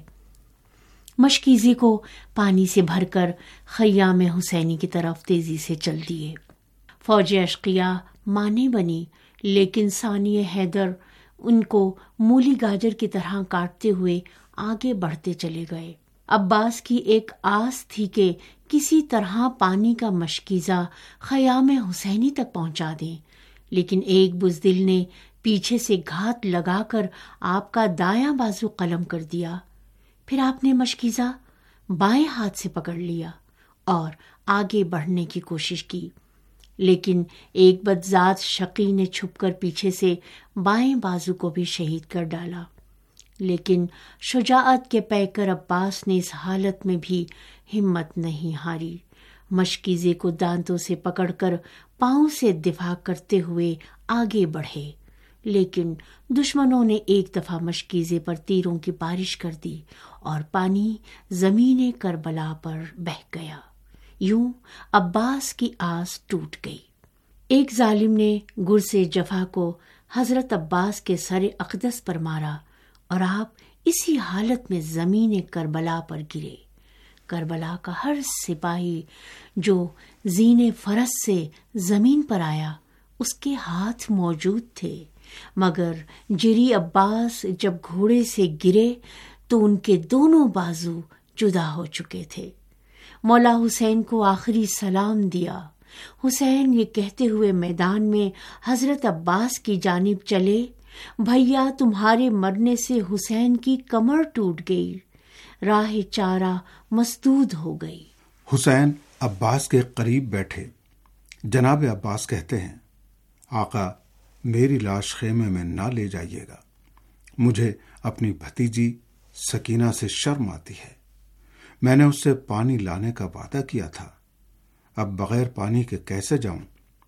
مشکیزے کو پانی سے بھر کر خیام حسینی کی طرف تیزی سے چل دیے۔ فوج اشقیا مانے بنی، لیکن ثانی حیدر ان کو مولی گاجر کی طرح کاٹتے ہوئے آگے بڑھتے چلے گئے۔ عباس کی ایک آس تھی کہ کسی طرح پانی کا مشکیزہ خیام حسینی تک پہنچا دیں، لیکن ایک بزدل نے پیچھے سے گھات لگا کر آپ کا دایاں بازو قلم کر دیا۔ پھر آپ نے مشکیزہ بائیں ہاتھ سے پکڑ لیا اور آگے بڑھنے کی کوشش کی، لیکن ایک بدذات شقی نے چھپ کر پیچھے سے بائیں بازو کو بھی شہید کر ڈالا۔ لیکن شجاعت کے پیکر عباس نے اس حالت میں بھی ہمت نہیں ہاری، مشکیزے کو دانتوں سے پکڑ کر پاؤں سے دفاع کرتے ہوئے آگے بڑھے، لیکن دشمنوں نے ایک دفعہ مشکیزے پر تیروں کی بارش کر دی اور پانی زمین کربلا پر بہہ گیا۔ یوں عباس کی آس ٹوٹ گئی۔ ایک ظالم نے گر سے جفا کو حضرت عباس کے سر اقدس پر مارا اور آپ اسی حالت میں زمین کربلا پر گرے۔ کربلا کا ہر سپاہی جو زین فرس سے زمین پر آیا اس کے ہاتھ موجود تھے، مگر جری عباس جب گھوڑے سے گرے تو ان کے دونوں بازو جدا ہو چکے تھے۔ مولا حسین کو آخری سلام دیا۔ حسین یہ کہتے ہوئے میدان میں حضرت عباس کی جانب چلے، بھیا تمہارے مرنے سے حسین کی کمر ٹوٹ گئی، راہ چارہ مسدود ہو گئی۔ حسین عباس کے قریب بیٹھے۔ جناب عباس کہتے ہیں، آقا میری لاش خیمے میں نہ لے جائیے گا، مجھے اپنی بھتیجی سکینہ سے شرم آتی ہے، میں نے اس سے پانی لانے کا وعدہ کیا تھا، اب بغیر پانی کے کیسے جاؤں؟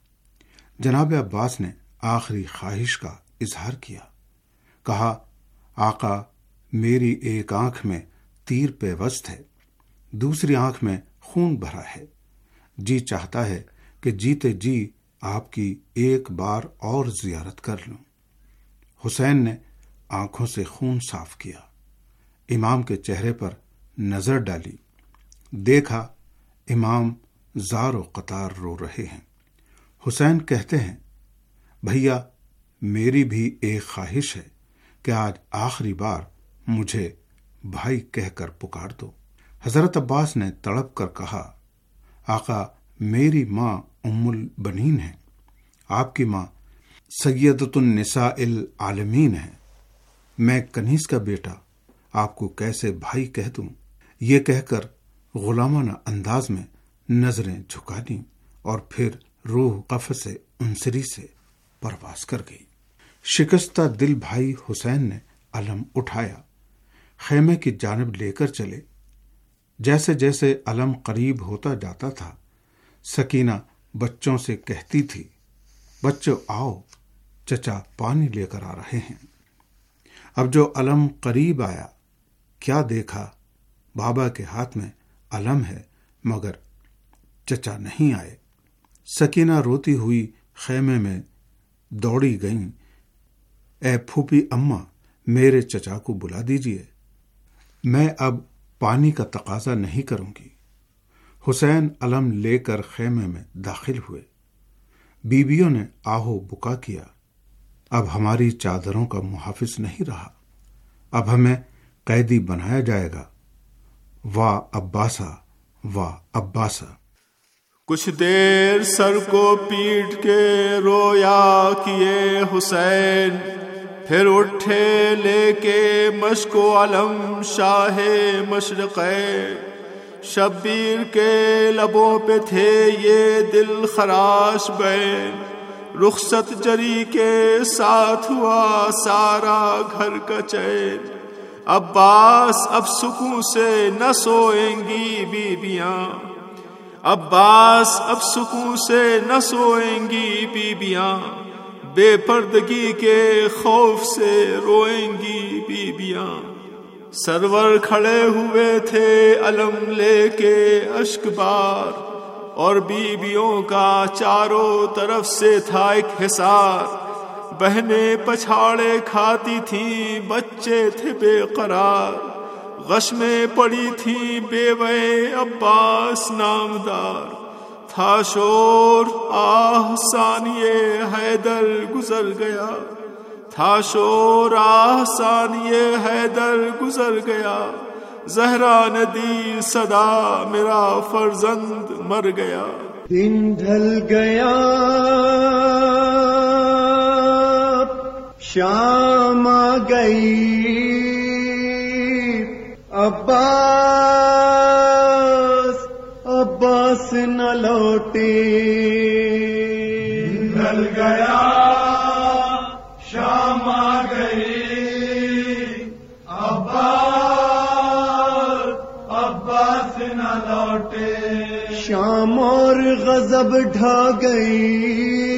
جناب عباس نے آخری خواہش کا اظہار کیا، کہا، آقا میری ایک آنکھ میں تیر پیوست ہے، دوسری آنکھ میں خون بھرا ہے، جی چاہتا ہے کہ جیتے جی آپ کی ایک بار اور زیارت کر لوں۔ حسین نے آنکھوں سے خون صاف کیا، امام کے چہرے پر نظر ڈالی، دیکھا امام زار و قطار رو رہے ہیں۔ حسین کہتے ہیں، بھیا میری بھی ایک خواہش ہے کہ آج آخری بار مجھے بھائی کہہ کر پکار دو۔ حضرت عباس نے تڑپ کر کہا، آقا میری ماں ام البنین ہے، آپ کی ماں سیدۃ النساء العالمین ہے، میں کنیز کا بیٹا آپ کو کیسے بھائی کہہ دوں؟ یہ کہہ کر غلامانہ انداز میں نظریں جھکا دیں اور پھر روح قفس انصری سے پرواز کر گئی۔ شکستہ دل بھائی حسین نے علم اٹھایا، خیمے کی جانب لے کر چلے۔ جیسے جیسے علم قریب ہوتا جاتا تھا، سکینہ بچوں سے کہتی تھی، بچوں آؤ، چچا پانی لے کر آ رہے ہیں۔ اب جو علم قریب آیا، کیا دیکھا، بابا کے ہاتھ میں علم ہے مگر چچا نہیں آئے۔ سکینہ روتی ہوئی خیمے میں دوڑی گئیں، اے پھوپھی اماں، میرے چچا کو بلا دیجئے، میں اب پانی کا تقاضا نہیں کروں گی۔ حسین علم لے کر خیمے میں داخل ہوئے۔ بیویوں نے آہو بکا کیا، اب ہماری چادروں کا محافظ نہیں رہا، اب ہمیں قیدی بنایا جائے گا، واہ عباسا واہ عباسا۔ کچھ دیر سر کو پیٹ کے رویا کیے حسین، پھر اٹھے لے کے مشک و علم شاہ مشرقین۔ شبیر کے لبوں پہ تھے یہ دل خراش بین، رخصت جری کے ساتھ ہوا سارا گھر کا چین۔ عباس اب سکون سے نہ سوئیں گی بیبیاں، عباس اب سکون سے نہ سوئیں گی بیبیاں، بے پردگی کے خوف سے روئیں گی بیبیاں۔ سرور کھڑے ہوئے تھے علم لے کے اشک بار، اور بیبیوں کا چاروں طرف سے تھا ایک حصار۔ بہنیں پچھاڑے کھاتی تھیں، بچے تھے بے قرار، غش میں پڑی تھی بیوے عباس نامدار۔ تھا شور آہ ثانیے حیدر گزر گیا، تھا شور آہ ثانیے حیدر گزر گیا، زہرا نے دی صدا میرا فرزند مر گیا۔ دن ڈھل گیا، شام آ گئی، عباس عباس نہ لوٹے۔ ڈھل گیا، شام آ گئی، عباس عباس نہ لوٹے۔ شام اور غضب ڈھا گئی،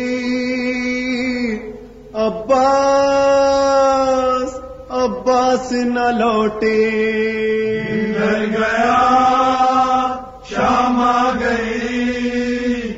عباس عباس نہ لوٹے۔ ڈھل گیا، شام آ گئی،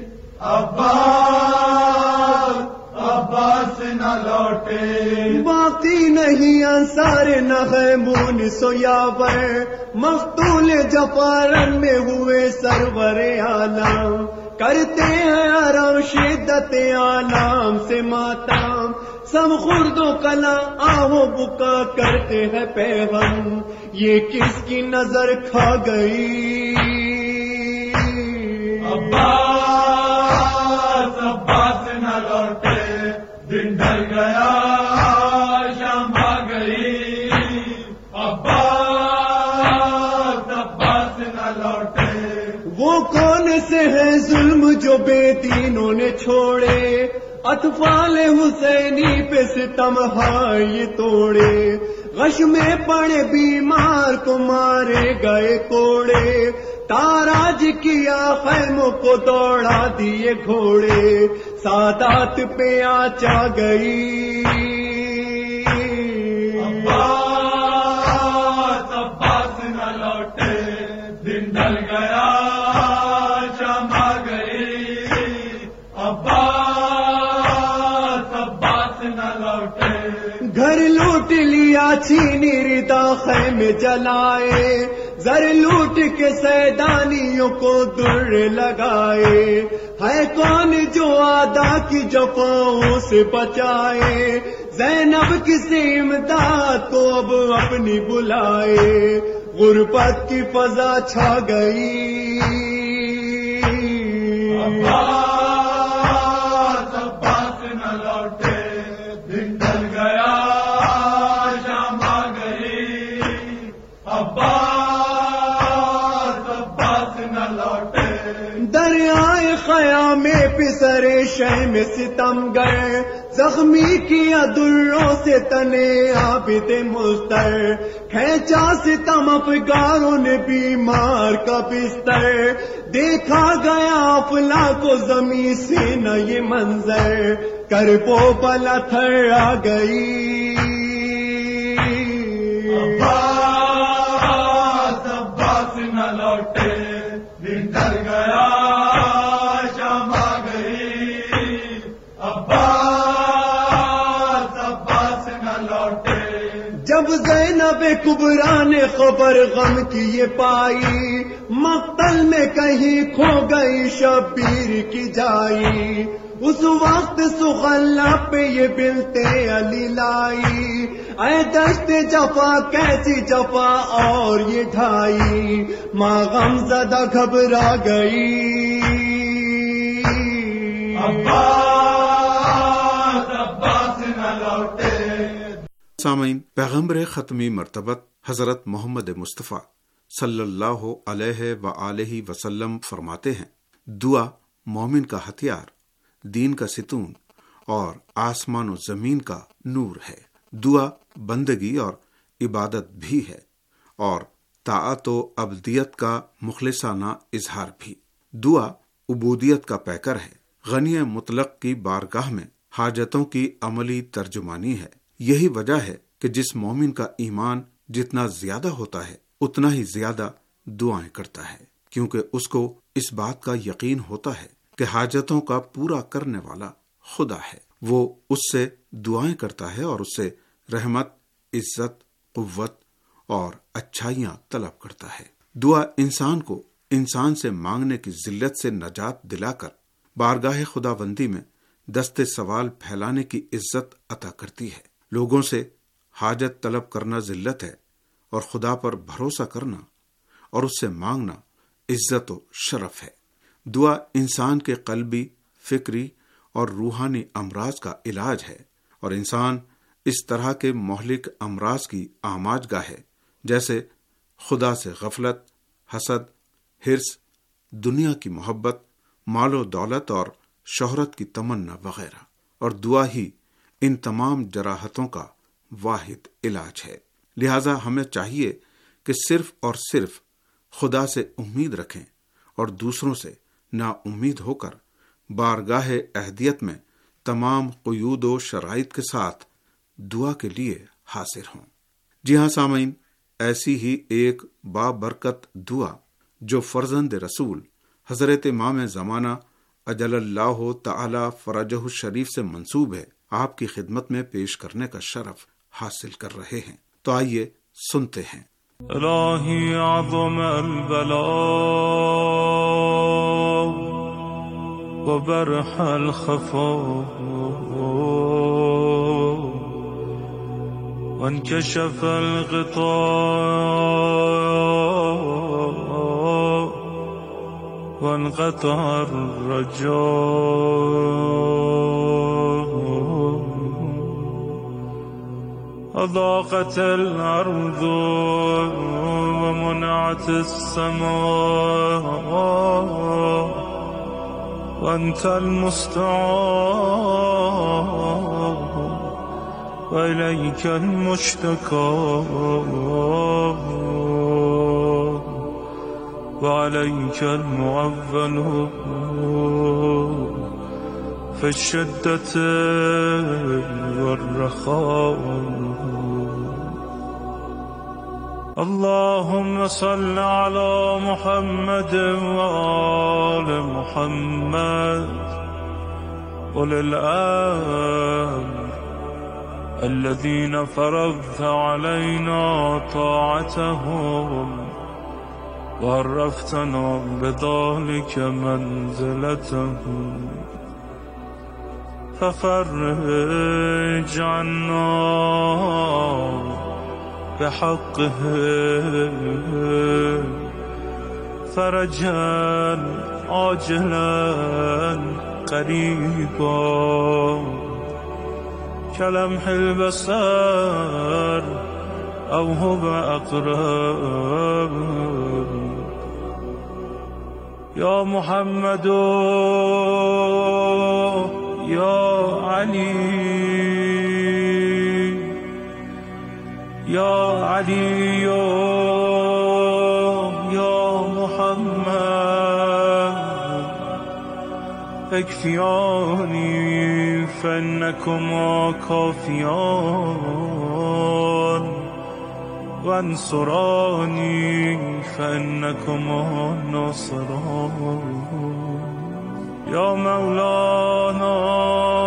عباس عباس نہ لوٹے۔ باقی نہیں انصار نہ ہے مونس و یاور، مقتول جفارن میں ہوئے سرور عالم۔ کرتے ہیں حرم شدت عالم سے ماتم، سب خرد و کلا آہو بکا کرتے ہیں پیغام۔ یہ کس کی نظر کھا گئی؟ عباس عباس نہ لوٹے۔ دن ڈھل گیا، شام آ گئی، عباس عباس نہ لوٹے۔ وہ کون سے ہیں ظلم جو بے دینوں نے چھوڑے، اطفال حسینی پہ ستم ہائی توڑے۔ غش میں پڑے بیمار کو مارے گئے کوڑے، تاراج کیا خیموں کو دوڑا دیے گھوڑے۔ سادات پہ آچا گئی، عباس عباس نہ لوٹے۔ دن ڈھل گیا، شام آ گئی، عباس عباس نہ لوٹے۔ گھر لوٹ لیا چھینی ردا خیمے جلائے، زر لوٹ کے سیدانیوں کو در لگائے۔ ہے کون جو آدھا کی جفاؤں سے بچائے، زینب کسی امداد کو اب اپنی بلائے۔ غربت کی فضا چھا گئی. عباس عباس نہ لوٹے دن ڈل گیا شام آ گئی. عباس عباس نہ لوٹے. دریائے خیام پسرے شہ میں ستم گئے. زخمی کیا دروں سے تنے عابد مستر. کھینچا ستم افگاروں نے بیمار کا بستر. دیکھا گیا افلا کو زمین سے نہ یہ منظر. کربو بلا تھر آ گئی. عباس عباس نہ لوٹے دن ڈل گیا شام آ گئی. عباس عباس نہ لوٹے. جب زینب کبرا نے خبر غم کی یہ پائی. مقتل میں کہیں کھو گئی شبیر کی جائی. اس وقت سغلہ پہ یہ بنتے علی لائی. اے دشت جفا کیسی جفا اور یہ ڈھائی. ماں غم زدہ گھبرا گئی. عباس عباس نہ لوٹے. سامعین، پیغمبر ختمی مرتبت حضرت محمد مصطفیٰ صلی اللہ علیہ وآلہ وسلم فرماتے ہیں، دعا مومن کا ہتھیار، دین کا ستون اور آسمان و زمین کا نور ہے. دعا بندگی اور عبادت بھی ہے اور طاعت و عبدیت کا مخلصانہ اظہار بھی. دعا عبودیت کا پیکر ہے. غنی مطلق کی بارگاہ میں حاجتوں کی عملی ترجمانی ہے. یہی وجہ ہے کہ جس مومن کا ایمان جتنا زیادہ ہوتا ہے اتنا ہی زیادہ دعائیں کرتا ہے، کیونکہ اس کو اس بات کا یقین ہوتا ہے کہ حاجتوں کا پورا کرنے والا خدا ہے. وہ اس سے دعائیں کرتا ہے اور اس سے رحمت، عزت، قوت اور اچھائیاں طلب کرتا ہے. دعا انسان کو انسان سے مانگنے کی ذلت سے نجات دلا کر بارگاہ خداوندی میں دست سوال پھیلانے کی عزت عطا کرتی ہے. لوگوں سے حاجت طلب کرنا ذلت ہے اور خدا پر بھروسہ کرنا اور اس سے مانگنا عزت و شرف ہے. دعا انسان کے قلبی، فکری اور روحانی امراض کا علاج ہے اور انسان اس طرح کے مہلک امراض کی آماج گاہ ہے جیسے خدا سے غفلت، حسد، حرص، دنیا کی محبت، مال و دولت اور شہرت کی تمنا وغیرہ. اور دعا ہی ان تمام جراحتوں کا واحد علاج ہے. لہذا ہمیں چاہیے کہ صرف اور صرف خدا سے امید رکھیں اور دوسروں سے نا امید ہو کر بارگاہ اہدیت میں تمام قیود و شرائط کے ساتھ دعا کے لیے حاضر ہوں. جی ہاں سامعین، ایسی ہی ایک بابرکت دعا جو فرزند رسول حضرت امام زمانہ اجل اللہ تعالی فرجہ الشریف سے منسوب ہے، آپ کی خدمت میں پیش کرنے کا شرف حاصل کر رہے ہیں. تو آئیے سنتے ہیں. الہی اعظم البلاء وبرح الخفاء وانكشف الغطاء وانقطع الرجاء أضاقت الأرض ومنعت السماء وأنت المستعان وإليك المشتكى وعليك المعول في الشدة والرخاء. اللهم صل على محمد وآل محمد أولي الأمر الذين فرضت علينا طاعتهم وعرفتنا بذلك منزلتهم ففرج عنا بحقه فرجا عاجلا قريبا كلمح البصر أو هو أقرب يا محمد يا علي يا علي يا محمد اكفياني فإنكما كافيان وانصراني فإنكما ناصران يا مولانا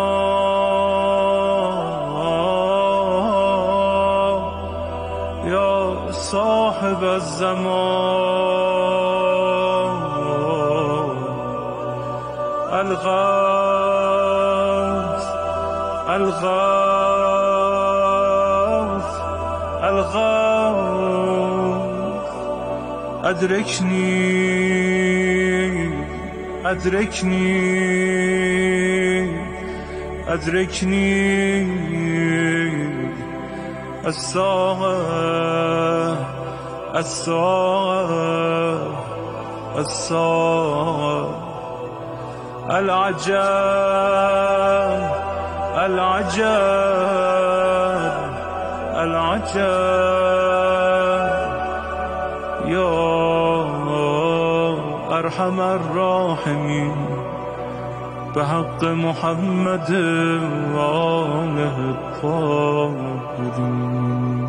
يا صاحب الزمان الغوث الغوث الغوث أدركني أدركني أدركني الساعة الساعة الساعة العجب العجب العجب يا أرحم الراحمين بحق محمد وآله الطاهرين.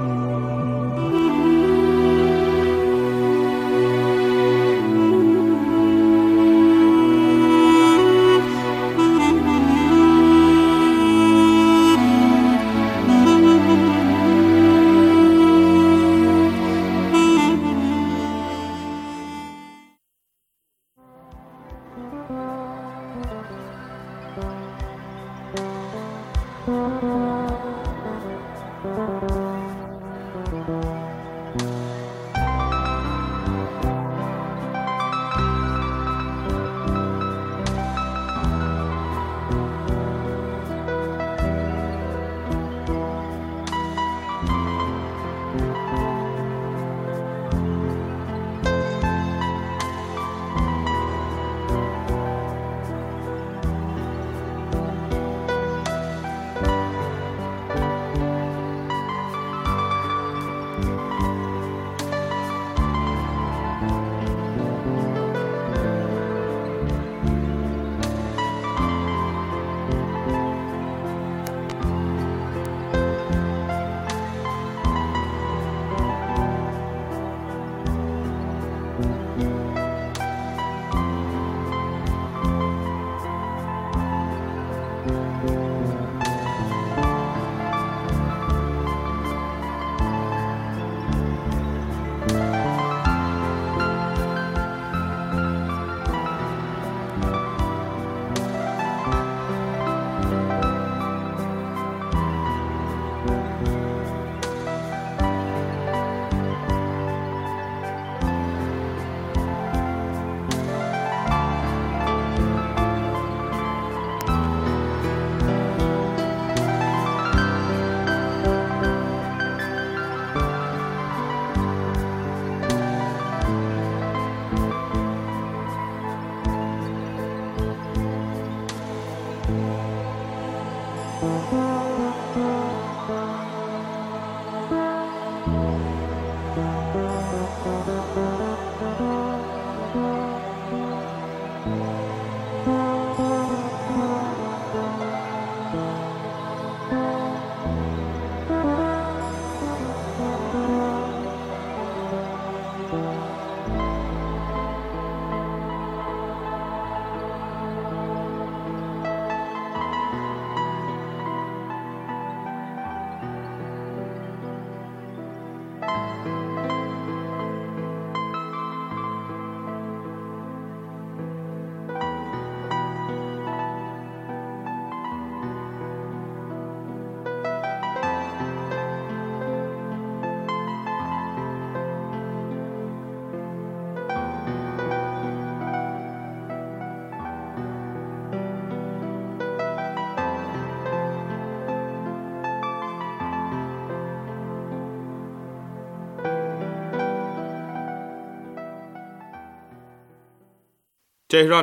تهران.